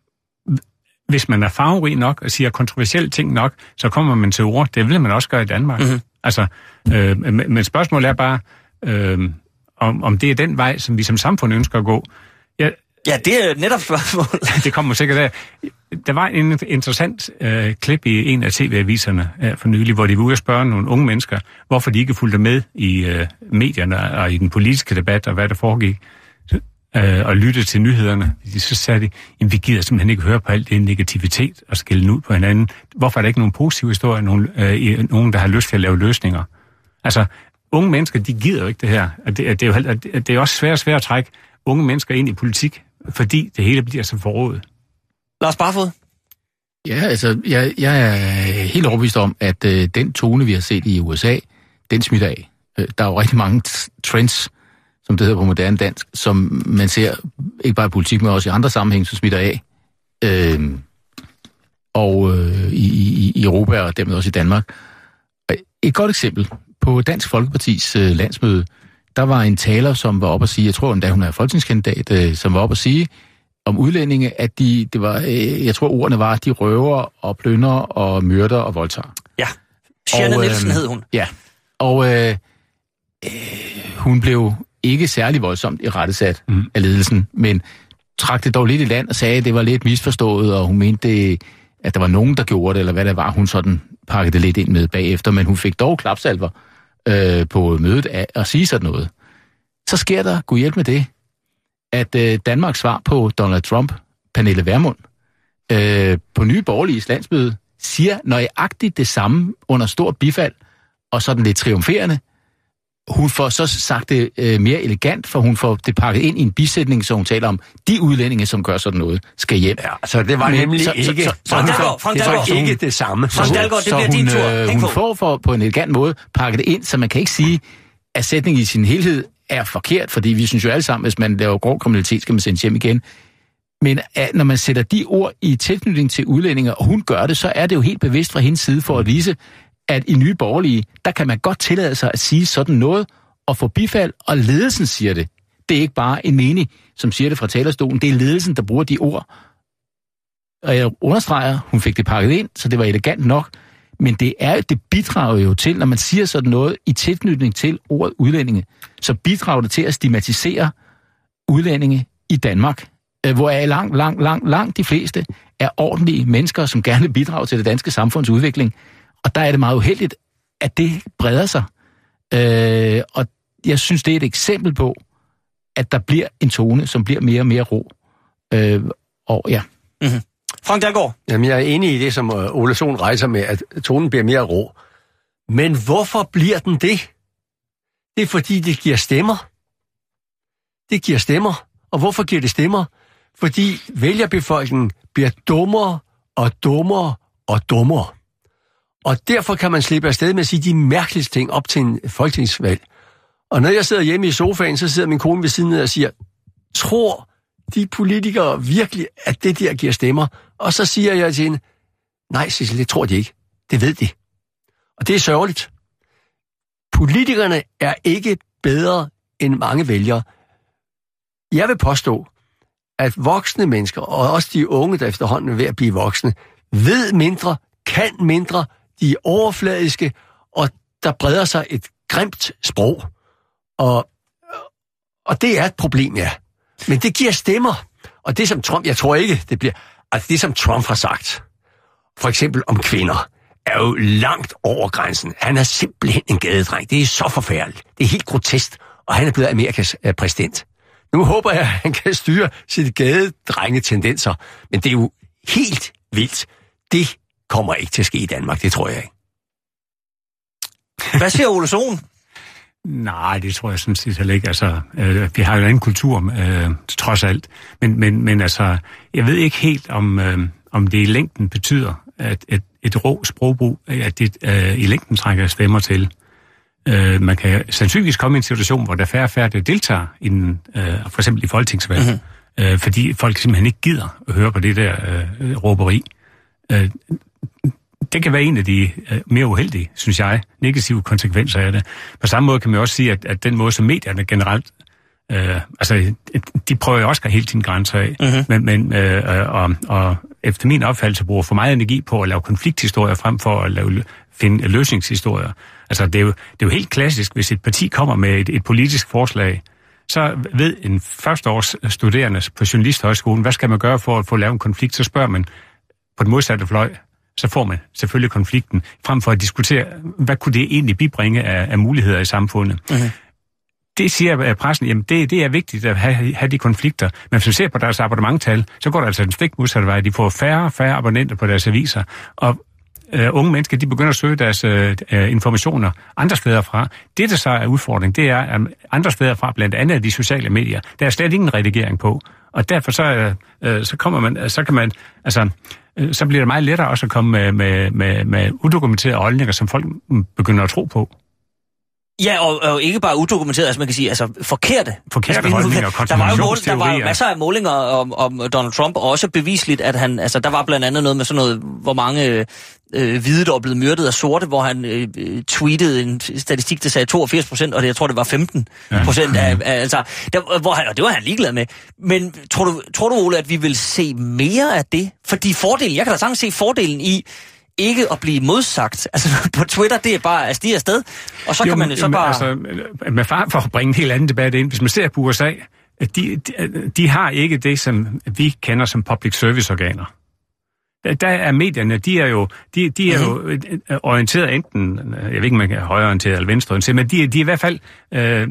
hvis man er farverig nok og siger kontroversielle ting nok, så kommer man til ord. Det vil man også gøre i Danmark. Mm-hmm. Altså, øh, men spørgsmålet er bare, øh, om, om det er den vej, som vi som samfund ønsker at gå. Jeg, Ja, det er netop spørgsmålet. Det kommer sikkert af. Der var en interessant øh, klip i en af tv-aviserne øh, for nylig, hvor de var ude at spørge nogle unge mennesker, hvorfor de ikke fulgte med i øh, medierne og i den politiske debat og hvad der foregik, øh, og lyttede til nyhederne. Så sagde de, jamen, vi gider simpelthen ikke høre på alt det negativitet og skælde ud på hinanden. Hvorfor er der ikke nogen positive historier, nogen, øh, nogen der har lyst til at lave løsninger? Altså, unge mennesker, de gider jo ikke det her. Det, det, er, jo, det er også svært svært at trække unge mennesker ind i politik, fordi det hele bliver så forrådet. Lars Barfod? Ja, altså, jeg, jeg er helt overbevist om, at øh, den tone, vi har set i U S A, den smitter af. Øh, der er jo rigtig mange trends, som det hedder på moderne dansk, som man ser, ikke bare i politik, men også i andre sammenhæng, som smitter af. Øh, og øh, i, i, i Europa, og dermed også i Danmark. Et godt eksempel, på Dansk Folkepartis øh, landsmøde, der var en taler, som var op at sige, jeg tror endda hun er folketingskandidat, øh, som var op at sige om udlændinge, at de, det var, øh, jeg tror ordene var, at de røver og plynder og myrder og voldtager. Ja, Shanna og, Nielsen øh, hed hun. Ja, og øh, øh, hun blev ikke særlig voldsomt irettesat mm. af ledelsen, men trak det dog lidt i land og sagde, at det var lidt misforstået, og hun mente, det, at der var nogen, der gjorde det, eller hvad det var, hun sådan pakkede det lidt ind med bagefter, men hun fik dog klapsalver øh, på mødet af at sige sådan noget. Så sker der, gud hjælp med det, at øh, Danmarks svar på Donald Trump, Pernille Vermund, øh, på Nye Borgerliges landsmøde, siger nøjagtigt det samme under stort bifald, og sådan lidt triumferende. Hun får så sagt det øh, mere elegant, for hun får det pakket ind i en bisætning, så hun taler om, de udlændinge, som gør sådan noget, skal hjem. Ja, så det var Men, nemlig så, ikke, så, så, så, Frank så, Dalgaard, Frank det var Dalgaard. ikke det samme. Frank så, Dalgaard, det så bliver hun, din tur. øh, Hæng hun på. får for, på en elegant måde pakket det ind, så man kan ikke sige, at sætningen i sin helhed er forkert, fordi vi synes jo alle sammen, hvis man laver grov kriminalitet, skal man sendes hjem igen. Men at når man sætter de ord i tilknytning til udlændinge, og hun gør det, så er det jo helt bevidst fra hendes side for at vise, at i Nye Borgerlige, der kan man godt tillade sig at sige sådan noget, og få bifald, og ledelsen siger det. Det er ikke bare en menig, som siger det fra talerstolen, det er ledelsen, der bruger de ord. Og jeg understreger, hun fik det pakket ind, så det var elegant nok, men det, er, det bidrager jo til, når man siger sådan noget i tilknytning til ordet udlændinge, så bidrager det til at stigmatisere udlændinge i Danmark, hvor er langt, langt, langt, langt de fleste er ordentlige mennesker, som gerne bidrager til det danske samfunds udvikling. Og der er det meget uheldigt, at det breder sig. Øh, og jeg synes, det er et eksempel på, at der bliver en tone, som bliver mere og mere rå. Øh, og ja. Mm-hmm. Frank Dalgaard. Jamen, jeg er enig i det, som Ole Sohn rejser med, at tonen bliver mere rå. Men hvorfor bliver den det? Det er fordi, det giver stemmer. Det giver stemmer. Og hvorfor giver det stemmer? Fordi vælgerbefolkningen bliver dummere og dummere og dummere. Og derfor kan man slippe afsted med at sige de mærkeligste ting op til en folketingsvalg. Og når jeg sidder hjemme i sofaen, så sidder min kone ved siden af og siger, tror de politikere virkelig, at det der giver stemmer? Og så siger jeg til hende, nej Sissel, det tror de ikke. Det ved de. Og det er sørgeligt. Politikerne er ikke bedre end mange vælgere. Jeg vil påstå, at voksne mennesker, og også de unge, der efterhånden er ved at blive voksne, ved mindre, kan mindre, de er overfladiske, og der breder sig et grimt sprog. Og, og det er et problem, ja. Men det giver stemmer. Og det som Trump, jeg tror ikke, det bliver... Altså det som Trump har sagt, for eksempel om kvinder, er jo langt over grænsen. Han er simpelthen en gadedreng. Det er så forfærdeligt. Det er helt grotesk, og han er blevet Amerikas uh, præsident. Nu håber jeg, at han kan styre sine gadedrenge-tendenser, men det er jo helt vildt. Det kommer ikke til at ske i Danmark, det tror jeg ikke. Hvad siger Ole Sohn? Nej, det tror jeg sådan set heller ikke. Altså, øh, vi har jo en anden kultur, øh, trods alt. Men, men, men altså, jeg ved ikke helt, om, øh, om det i længden betyder, at et, et rå sprogbrug, at det øh, i længden trækker stemmer til. Øh, man kan sandsynligvis komme i en situation, hvor der er færre og færre, der deltager i den, øh, for eksempel i folketingsvalg, mm-hmm. øh, fordi folk simpelthen ikke gider at høre på det der øh, råberi. Øh, Det kan være en af de øh, mere uheldige, synes jeg, negative konsekvenser af det. På samme måde kan man også sige, at, at den måde, som medierne generelt, øh, altså, de prøver jo også at hele tiden grænser af, mm-hmm. men, men øh, og, og efter min opfattelse bruger for meget energi på at lave konflikthistorier frem for at lave, finde løsningshistorier. Altså, det er, jo, det er jo helt klassisk, hvis et parti kommer med et, et politisk forslag, så ved en førsteårs studerende på Journalisthøjskolen, hvad skal man gøre for at få lavet en konflikt, så spørger man på den modsatte fløj, så får man selvfølgelig konflikten, frem for at diskutere, hvad kunne det egentlig bibringe af, af muligheder i samfundet. Mm-hmm. Det siger pressen, jamen det, det er vigtigt at have, have de konflikter, men hvis man ser på deres abonnementtal, så går der altså en stik modsatte vej. De får færre og færre abonnenter på deres aviser, og øh, unge mennesker, de begynder at søge deres øh, informationer andre steder fra. Det, der så er udfordring, det er at andre steder fra, blandt andet de sociale medier, der er slet ingen redigering på, og derfor så, øh, så kommer man, så kan man, altså så bliver det meget lettere også at komme med, med, med, med udokumenterede holdninger, som folk begynder at tro på. Ja, og, og ikke bare udokumenteret, altså man kan sige, altså forkerte. Forkerte altså, holdninger og der var jo mål, der var jo konspirationsteorier. masser af målinger om, om Donald Trump, og også bevisligt, at han, altså der var blandt andet noget med sådan noget, hvor mange øh, hvide, der er blevet myrdet af sorte, hvor han øh, tweetede en statistik, der sagde toogfirs procent, og det, jeg tror, det var femten procent af, af altså, der, hvor han, og det var han ligeglad med. Men tror du, tror du, Ole, at vi vil se mere af det? Fordi fordelen, jeg kan da sagtens se fordelen i ikke at blive modsagt. Altså på Twitter, det er bare at stige afsted, og så jo, kan man jo så bare... Altså, med far for at bringe en helt anden debat ind, hvis man ser på U S A, de, de, de har ikke det, som vi kender som public service organer. Der er medierne, de er jo, de, de er mm-hmm. jo orienteret enten, jeg ved ikke, om man er højreorienteret eller venstreorienteret, men de, de er i hvert fald øh,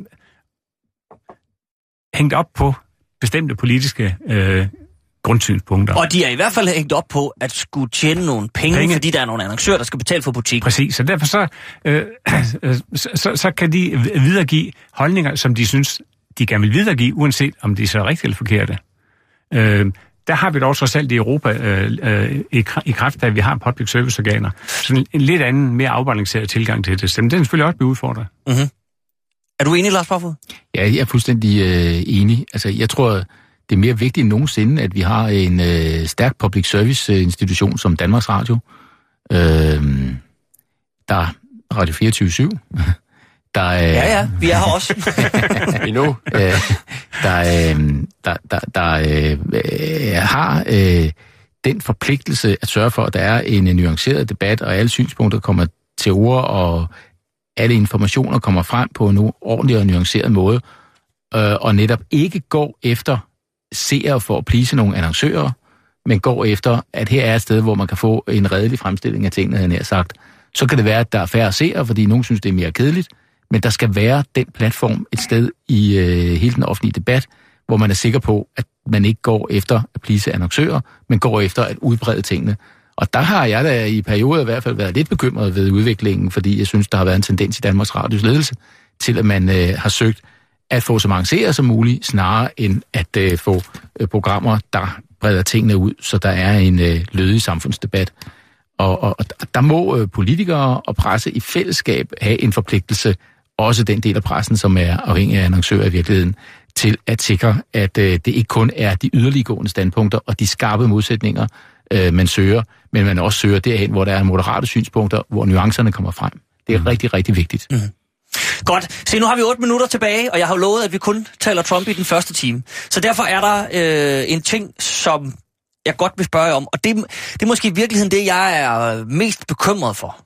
hængt op på bestemte politiske øh, grundsynspunkter. Og de er i hvert fald hængt op på at skulle tjene nogle penge, penge. fordi der er nogle annoncører, der skal betale for butikken. Præcis, så derfor så, øh, så, så, så kan de videregive holdninger, som de synes, de gerne vil videregive, uanset om de er så rigtige eller forkerte. Øh, Der har vi dog trods alt i Europa øh, øh, i, i kraft af, at vi har public service organer. Så en lidt anden, mere afbalanceret tilgang til det. Men den er selvfølgelig også blive udfordret. Mm-hmm. Er du enig, Lars Barfod? Ja, jeg er fuldstændig øh, enig. Altså, jeg tror, det er mere vigtigt end nogensinde, at vi har en øh, stærk public service institution som Danmarks Radio. Øh, der Radio fireogtyve syv. Der er, ja, ja, vi er her også. Endnu. øh, der, øh, der, der, der øh, har øh, den forpligtelse at sørge for, at der er en nuanceret debat, og alle synspunkter kommer til ord, og alle informationer kommer frem på en ordentlig og nuanceret måde, øh, og netop ikke går efter seere for at please nogle annoncører, men går efter, at her er et sted, hvor man kan få en redelig fremstilling af tingene, havde jeg nær sagt. Så kan det være, at der er færre seere, fordi nogen synes, det er mere kedeligt, men der skal være den platform et sted i øh, hele den offentlige debat, hvor man er sikker på, at man ikke går efter at please annoncører, men går efter at udbrede tingene. Og der har jeg da i perioder i hvert fald været lidt bekymret ved udviklingen, fordi jeg synes, der har været en tendens i Danmarks Radios ledelse til, at man øh, har søgt at få så mange seere som muligt, snarere end at øh, få øh, programmer, der breder tingene ud, så der er en øh, lødig samfundsdebat. Og, og, og der må øh, politikere og presse i fællesskab have en forpligtelse, også den del af pressen, som er afhængig af annoncører i virkeligheden, til at sikre, at øh, det ikke kun er de yderliggående standpunkter og de skarpe modsætninger, øh, man søger, men man også søger derhen, hvor der er moderate synspunkter, hvor nuancerne kommer frem. Det er mm. rigtig, rigtig vigtigt. Mm. Godt. Se, nu har vi otte minutter tilbage, og jeg har lovet, at vi kun taler Trump i den første time. Så derfor er der øh, en ting, som jeg godt vil spørge om, og det, det er måske i virkeligheden det, jeg er mest bekymret for.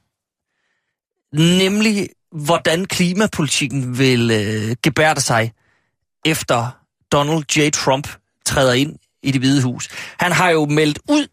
Nemlig, hvordan klimapolitikken vil øh, gebærde sig, efter Donald J. Trump træder ind i Det Hvide Hus. Han har jo meldt ud,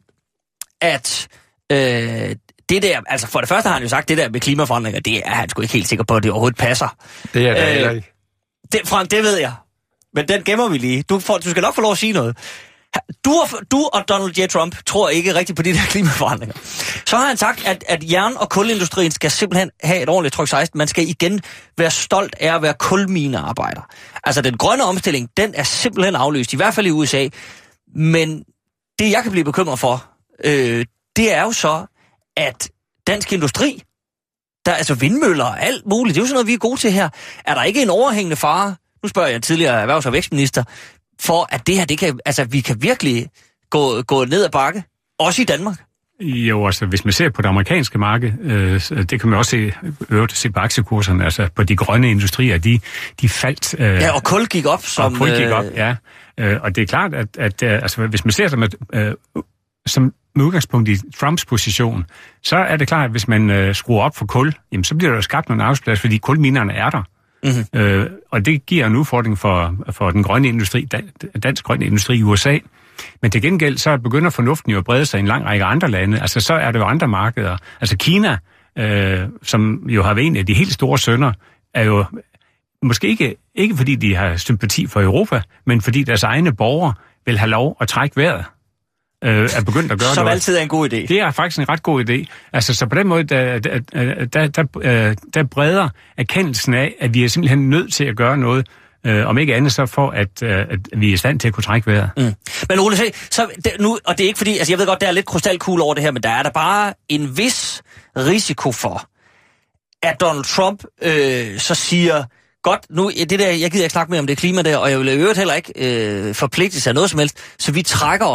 at øh, det der, altså for det første har han jo sagt, det der med klimaforandringer, det er han sgu ikke helt sikker på, at det overhovedet passer. Det er det øh, heller ikke. Det, Frank, det ved jeg. Men den gemmer vi lige. Du, får, du skal nok få lov at sige noget. Du og, du og Donald J. Trump tror ikke rigtig på de der klimaforandringer. Så har han sagt, at, at jern- og kulindustrien skal simpelthen have et ordentligt tryk seksten. Man skal igen være stolt af at være kulminearbejder. Altså den grønne omstilling, den er simpelthen afløst, i hvert fald i U S A. Men det, jeg kan blive bekymret for, øh, det er jo så, at dansk industri, der er altså vindmøller og alt muligt, det er jo sådan noget, vi er gode til her. Er der ikke en overhængende fare, nu spørger jeg en tidligere erhvervs- og vækstminister, for at det her, det kan, altså vi kan virkelig gå, gå ned ad bakke, også i Danmark? Jo, altså hvis man ser på det amerikanske marked, øh, det kan man også se, øvrigt se på aktiekurserne, altså på de grønne industrier, de, de faldt. Øh, ja, og kul gik op som... Og kul gik op, ja. Øh, og det er klart, at, at altså, hvis man ser det med, øh, som med udgangspunkt i Trumps position, så er det klart, at hvis man øh, skruer op for kul, jamen, så bliver der skabt nogle arbejdspladser, fordi kulminerne er der. Mm-hmm. Øh, og det giver en udfordring for, for den grønne industri, dansk grønne industri i U S A. Men til gengæld, så begynder fornuften jo at brede sig i en lang række andre lande. Altså, så er det jo andre markeder. Altså, Kina, øh, som jo har været en af de helt store sønder, er jo måske ikke, ikke fordi de har sympati for Europa, men fordi deres egne borgere vil have lov at trække vejret. Øh, er begyndt at gøre Som noget. altid er en god idé. Det er faktisk en ret god idé. Altså, så på den måde, der, der, der, der, der breder erkendelsen af, at vi er simpelthen nødt til at gøre noget, øh, om ikke andet så for, at, at vi er i stand til at kunne trække vejret. Mm. Men Ole, se, så det, nu, og det er ikke fordi, altså jeg ved godt, der er lidt krystalkugle over det her, men der er der bare en vis risiko for, at Donald Trump øh, så siger, godt, nu, det der, jeg gider ikke snakke mere om det klima der, og jeg vil i øvrigt heller ikke øh, forpligte sig af noget som helst, så vi trækker os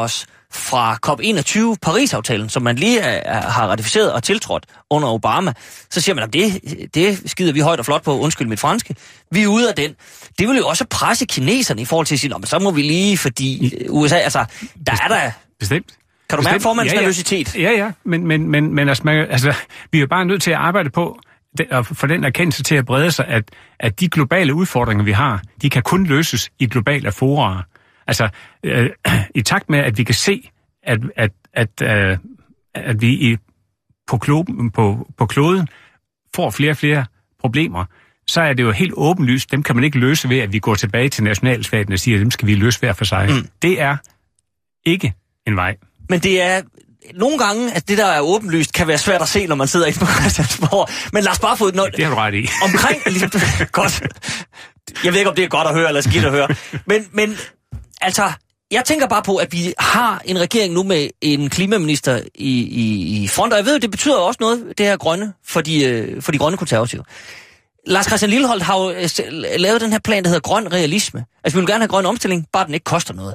fra COP enogtyve, Paris-aftalen, som man lige er, har ratificeret og tiltrådt under Obama, så siger man, at det, det skider vi højt og flot på, undskyld mit franske, vi er ude af den. Det vil jo også presse kineserne i forhold til at sige, men så må vi lige, fordi U S A, altså, der er der... Bestemt. Kan du mærke formandens ja, ja. nervøsitet? Ja, ja, men, men, men, men altså, man, altså, vi er jo bare nødt til at arbejde på, og få den erkendelse til at brede sig, at, at de globale udfordringer, vi har, de kan kun løses i globale fora. Altså, øh, i takt med, at vi kan se, at, at, at, øh, at vi i, på, kloden, på, på kloden får flere og flere problemer, så er det jo helt åbenlyst, dem kan man ikke løse ved, at vi går tilbage til nationalstaten og siger, at dem skal vi løse hver for sig. Mm. Det er ikke en vej. Men det er... Nogle gange, at det der er åbenlyst, kan være svært at se, når man sidder inde på Christiansborg. Men lad os bare få et noget... Det har du ret i. Omkring... Godt. Jeg ved ikke, om det er godt at høre, eller skidt at høre. Men, men altså, jeg tænker bare på, at vi har en regering nu med en klimaminister i, i, i front. Og jeg ved, det betyder også noget, det her grønne, for de, for de grønne konservative. Lars Christian Lilleholt har jo lavet den her plan, der hedder grøn realisme. Altså, vi vil gerne have grøn omstilling, bare den ikke koster noget.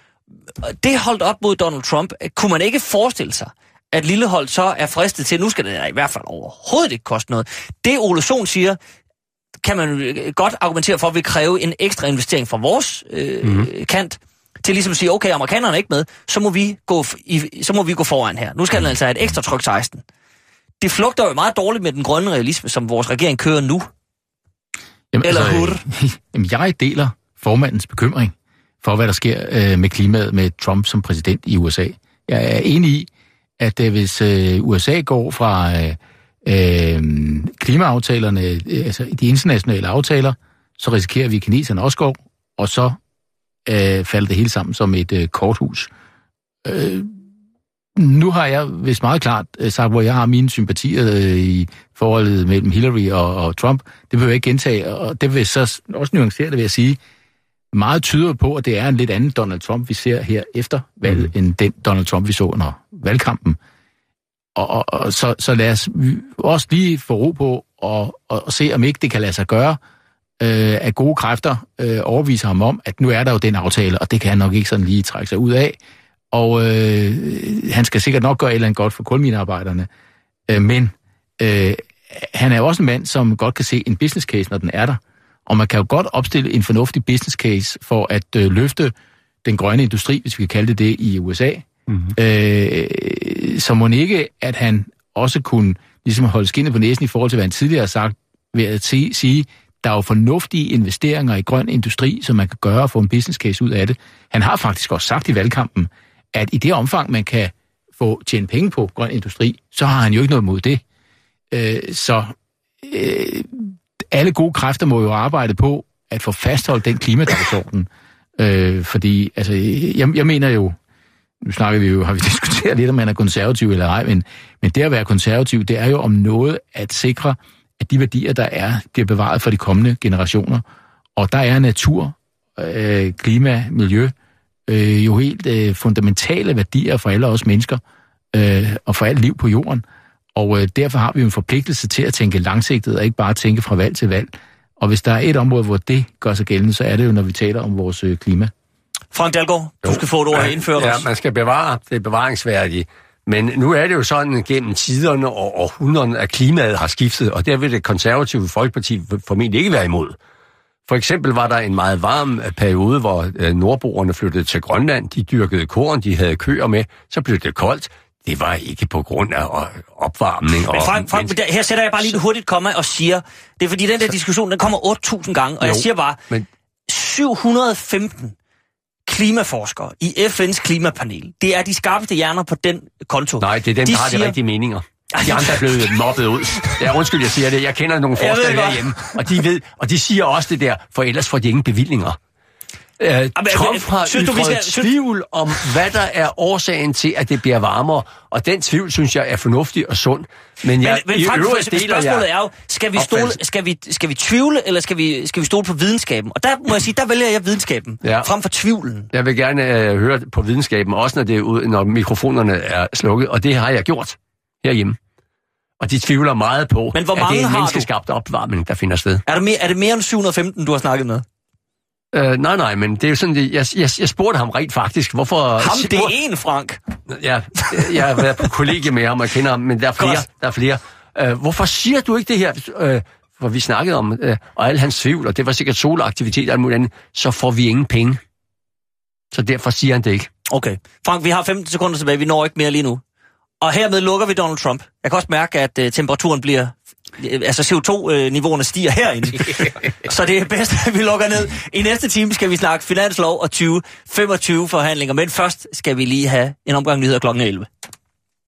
Det holdt op mod Donald Trump. Kunne man ikke forestille sig, at Lilleholt så er fristet til, nu skal det i hvert fald overhovedet ikke koste noget. Det Ole Sohn siger, kan man godt argumentere for, at vi kræve en ekstra investering fra vores øh, mm-hmm. kant, til ligesom at sige, okay, amerikanerne er ikke med, så må vi gå, i, så må vi gå foran her. Nu skal den altså have et ekstra tryk seksten. Det flugter jo meget dårligt med den grønne realisme, som vores regering kører nu. Jamen, Eller altså, jamen, jeg deler formandens bekymring for, hvad der sker øh, med klimaet med Trump som præsident i U S A. Jeg er enig i, at øh, hvis øh, U S A går fra øh, øh, klimaaftalerne, øh, altså de internationale aftaler, så risikerer vi, at kineserne også går, og så øh, falder det hele sammen som et øh, korthus. Øh, nu har jeg vist meget klart øh, sagt, hvor jeg har mine sympatier øh, i forholdet mellem Hillary og, og Trump. Det vil jeg ikke gentage, og det vil så også nuancere det, vil jeg sige. Meget tyder på, at det er en lidt anden Donald Trump, vi ser her efter valget, mm. end den Donald Trump, vi så under valgkampen. Og, og, og så, så lad os også lige få ro på og, og, og se, om ikke det kan lade sig gøre, øh, at gode kræfter øh, overviser ham om, at nu er der jo den aftale, og det kan han nok ikke sådan lige trække sig ud af. Og øh, han skal sikkert nok gøre et eller andet godt for kulminearbejderne. Øh, men øh, han er jo også en mand, som godt kan se en business case, når den er der. Og man kan jo godt opstille en fornuftig business case for at øh, løfte den grønne industri, hvis vi kan kalde det det, i U S A. Mm-hmm. Øh, så må ikke, at han også kunne ligesom holde skinnet på næsen i forhold til, hvad han tidligere har sagt, ved at sige, sige der er jo fornuftige investeringer i grøn industri, som man kan gøre og få en business case ud af det. Han har faktisk også sagt i valgkampen, at i det omfang, man kan få tjene penge på grøn industri, så har han jo ikke noget mod det. Øh, så... Øh, alle gode kræfter må jo arbejde på at få fastholdt den klimadagsorden. Øh, fordi, altså, jeg, jeg mener jo, nu snakker vi jo, har vi diskuteret lidt, om man er konservativ eller ej, men, men det at være konservativ, det er jo om noget at sikre, at de værdier, der er, bliver bevaret for de kommende generationer. Og der er natur, øh, klima, miljø, øh, jo helt øh, fundamentale værdier for alle os mennesker, øh, og for alt liv på jorden. Og øh, derfor har vi jo en forpligtelse til at tænke langsigtet, og ikke bare tænke fra valg til valg. Og hvis der er et område, hvor det gør sig gældende, så er det jo, når vi taler om vores øh, klima. Frank Dalgaard, du skal få et ord indført ja, os. Ja, man skal bevare det bevaringsværdige. Men nu er det jo sådan, gennem tiderne og århundrederne, at klimaet har skiftet, og der vil det konservative Folkeparti formentlig ikke være imod. For eksempel var der en meget varm periode, hvor nordboerne flyttede til Grønland, de dyrkede korn, de havde køer med, så blev det koldt. Det var ikke på grund af opvarmning. Men Frank, Frank, her sætter jeg bare lige et hurtigt komma og siger, det er fordi den der diskussion, den kommer otte tusind gange, og jo, jeg siger bare, men syv hundrede og femten klimaforskere i F N's klimapanel, det er de skarpeste hjerner på den konto. Nej, det er dem, de der har siger... de rigtige meninger. De andre er blevet mobbet ud. Ja, undskyld, jeg siger det. Jeg kender nogle forskere herhjemme, og de ved, og de siger også det der, for ellers får de ingen bevillinger. Uh, Trump har ytret tvivl om, hvad der er årsagen til, at det bliver varmere, og den tvivl, synes jeg, er fornuftig og sund. Men, jeg, men, men i Frank, øvrigt deler spørgsmålet er jo, skal vi, stole, skal, vi, skal vi tvivle, eller skal vi, skal vi stole på videnskaben? Og der må jeg sige, der vælger jeg videnskaben, ja, frem for tvivlen. Jeg vil gerne uh, høre på videnskaben, også når, det er ude, når mikrofonerne er slukket, og det har jeg gjort herhjemme. Og de tvivler meget på, men hvor at mange det er en har menneskeskabt opvarmning, der finder sted. Er det, mere, er det mere end syv hundrede og femten, du har snakket med? Uh, nej, nej, men det er jo sådan, det, jeg, jeg, jeg spurgte ham rent faktisk, hvorfor... Ham, det er hvor, en, Frank. Ja, jeg har været på kollegie med ham og kender ham, men der er flere. Der er flere. Uh, hvorfor siger du ikke det her? Uh, for vi snakkede om, uh, og al hans tvivl, og det var sikkert solaktivitet og alt muligt andet, så får vi ingen penge. Så derfor siger han det ikke. Okay. Frank, vi har femten sekunder tilbage, vi når ikke mere lige nu. Og hermed lukker vi Donald Trump. Jeg kan også mærke, at uh, temperaturen bliver... Altså C O to-niveauerne stiger herinde. Så det er bedst, at vi lukker ned. I næste time skal vi snakke finanslov og tyve femogtyve forhandlinger. Men først skal vi lige have en omgang nyheder klokken elleve.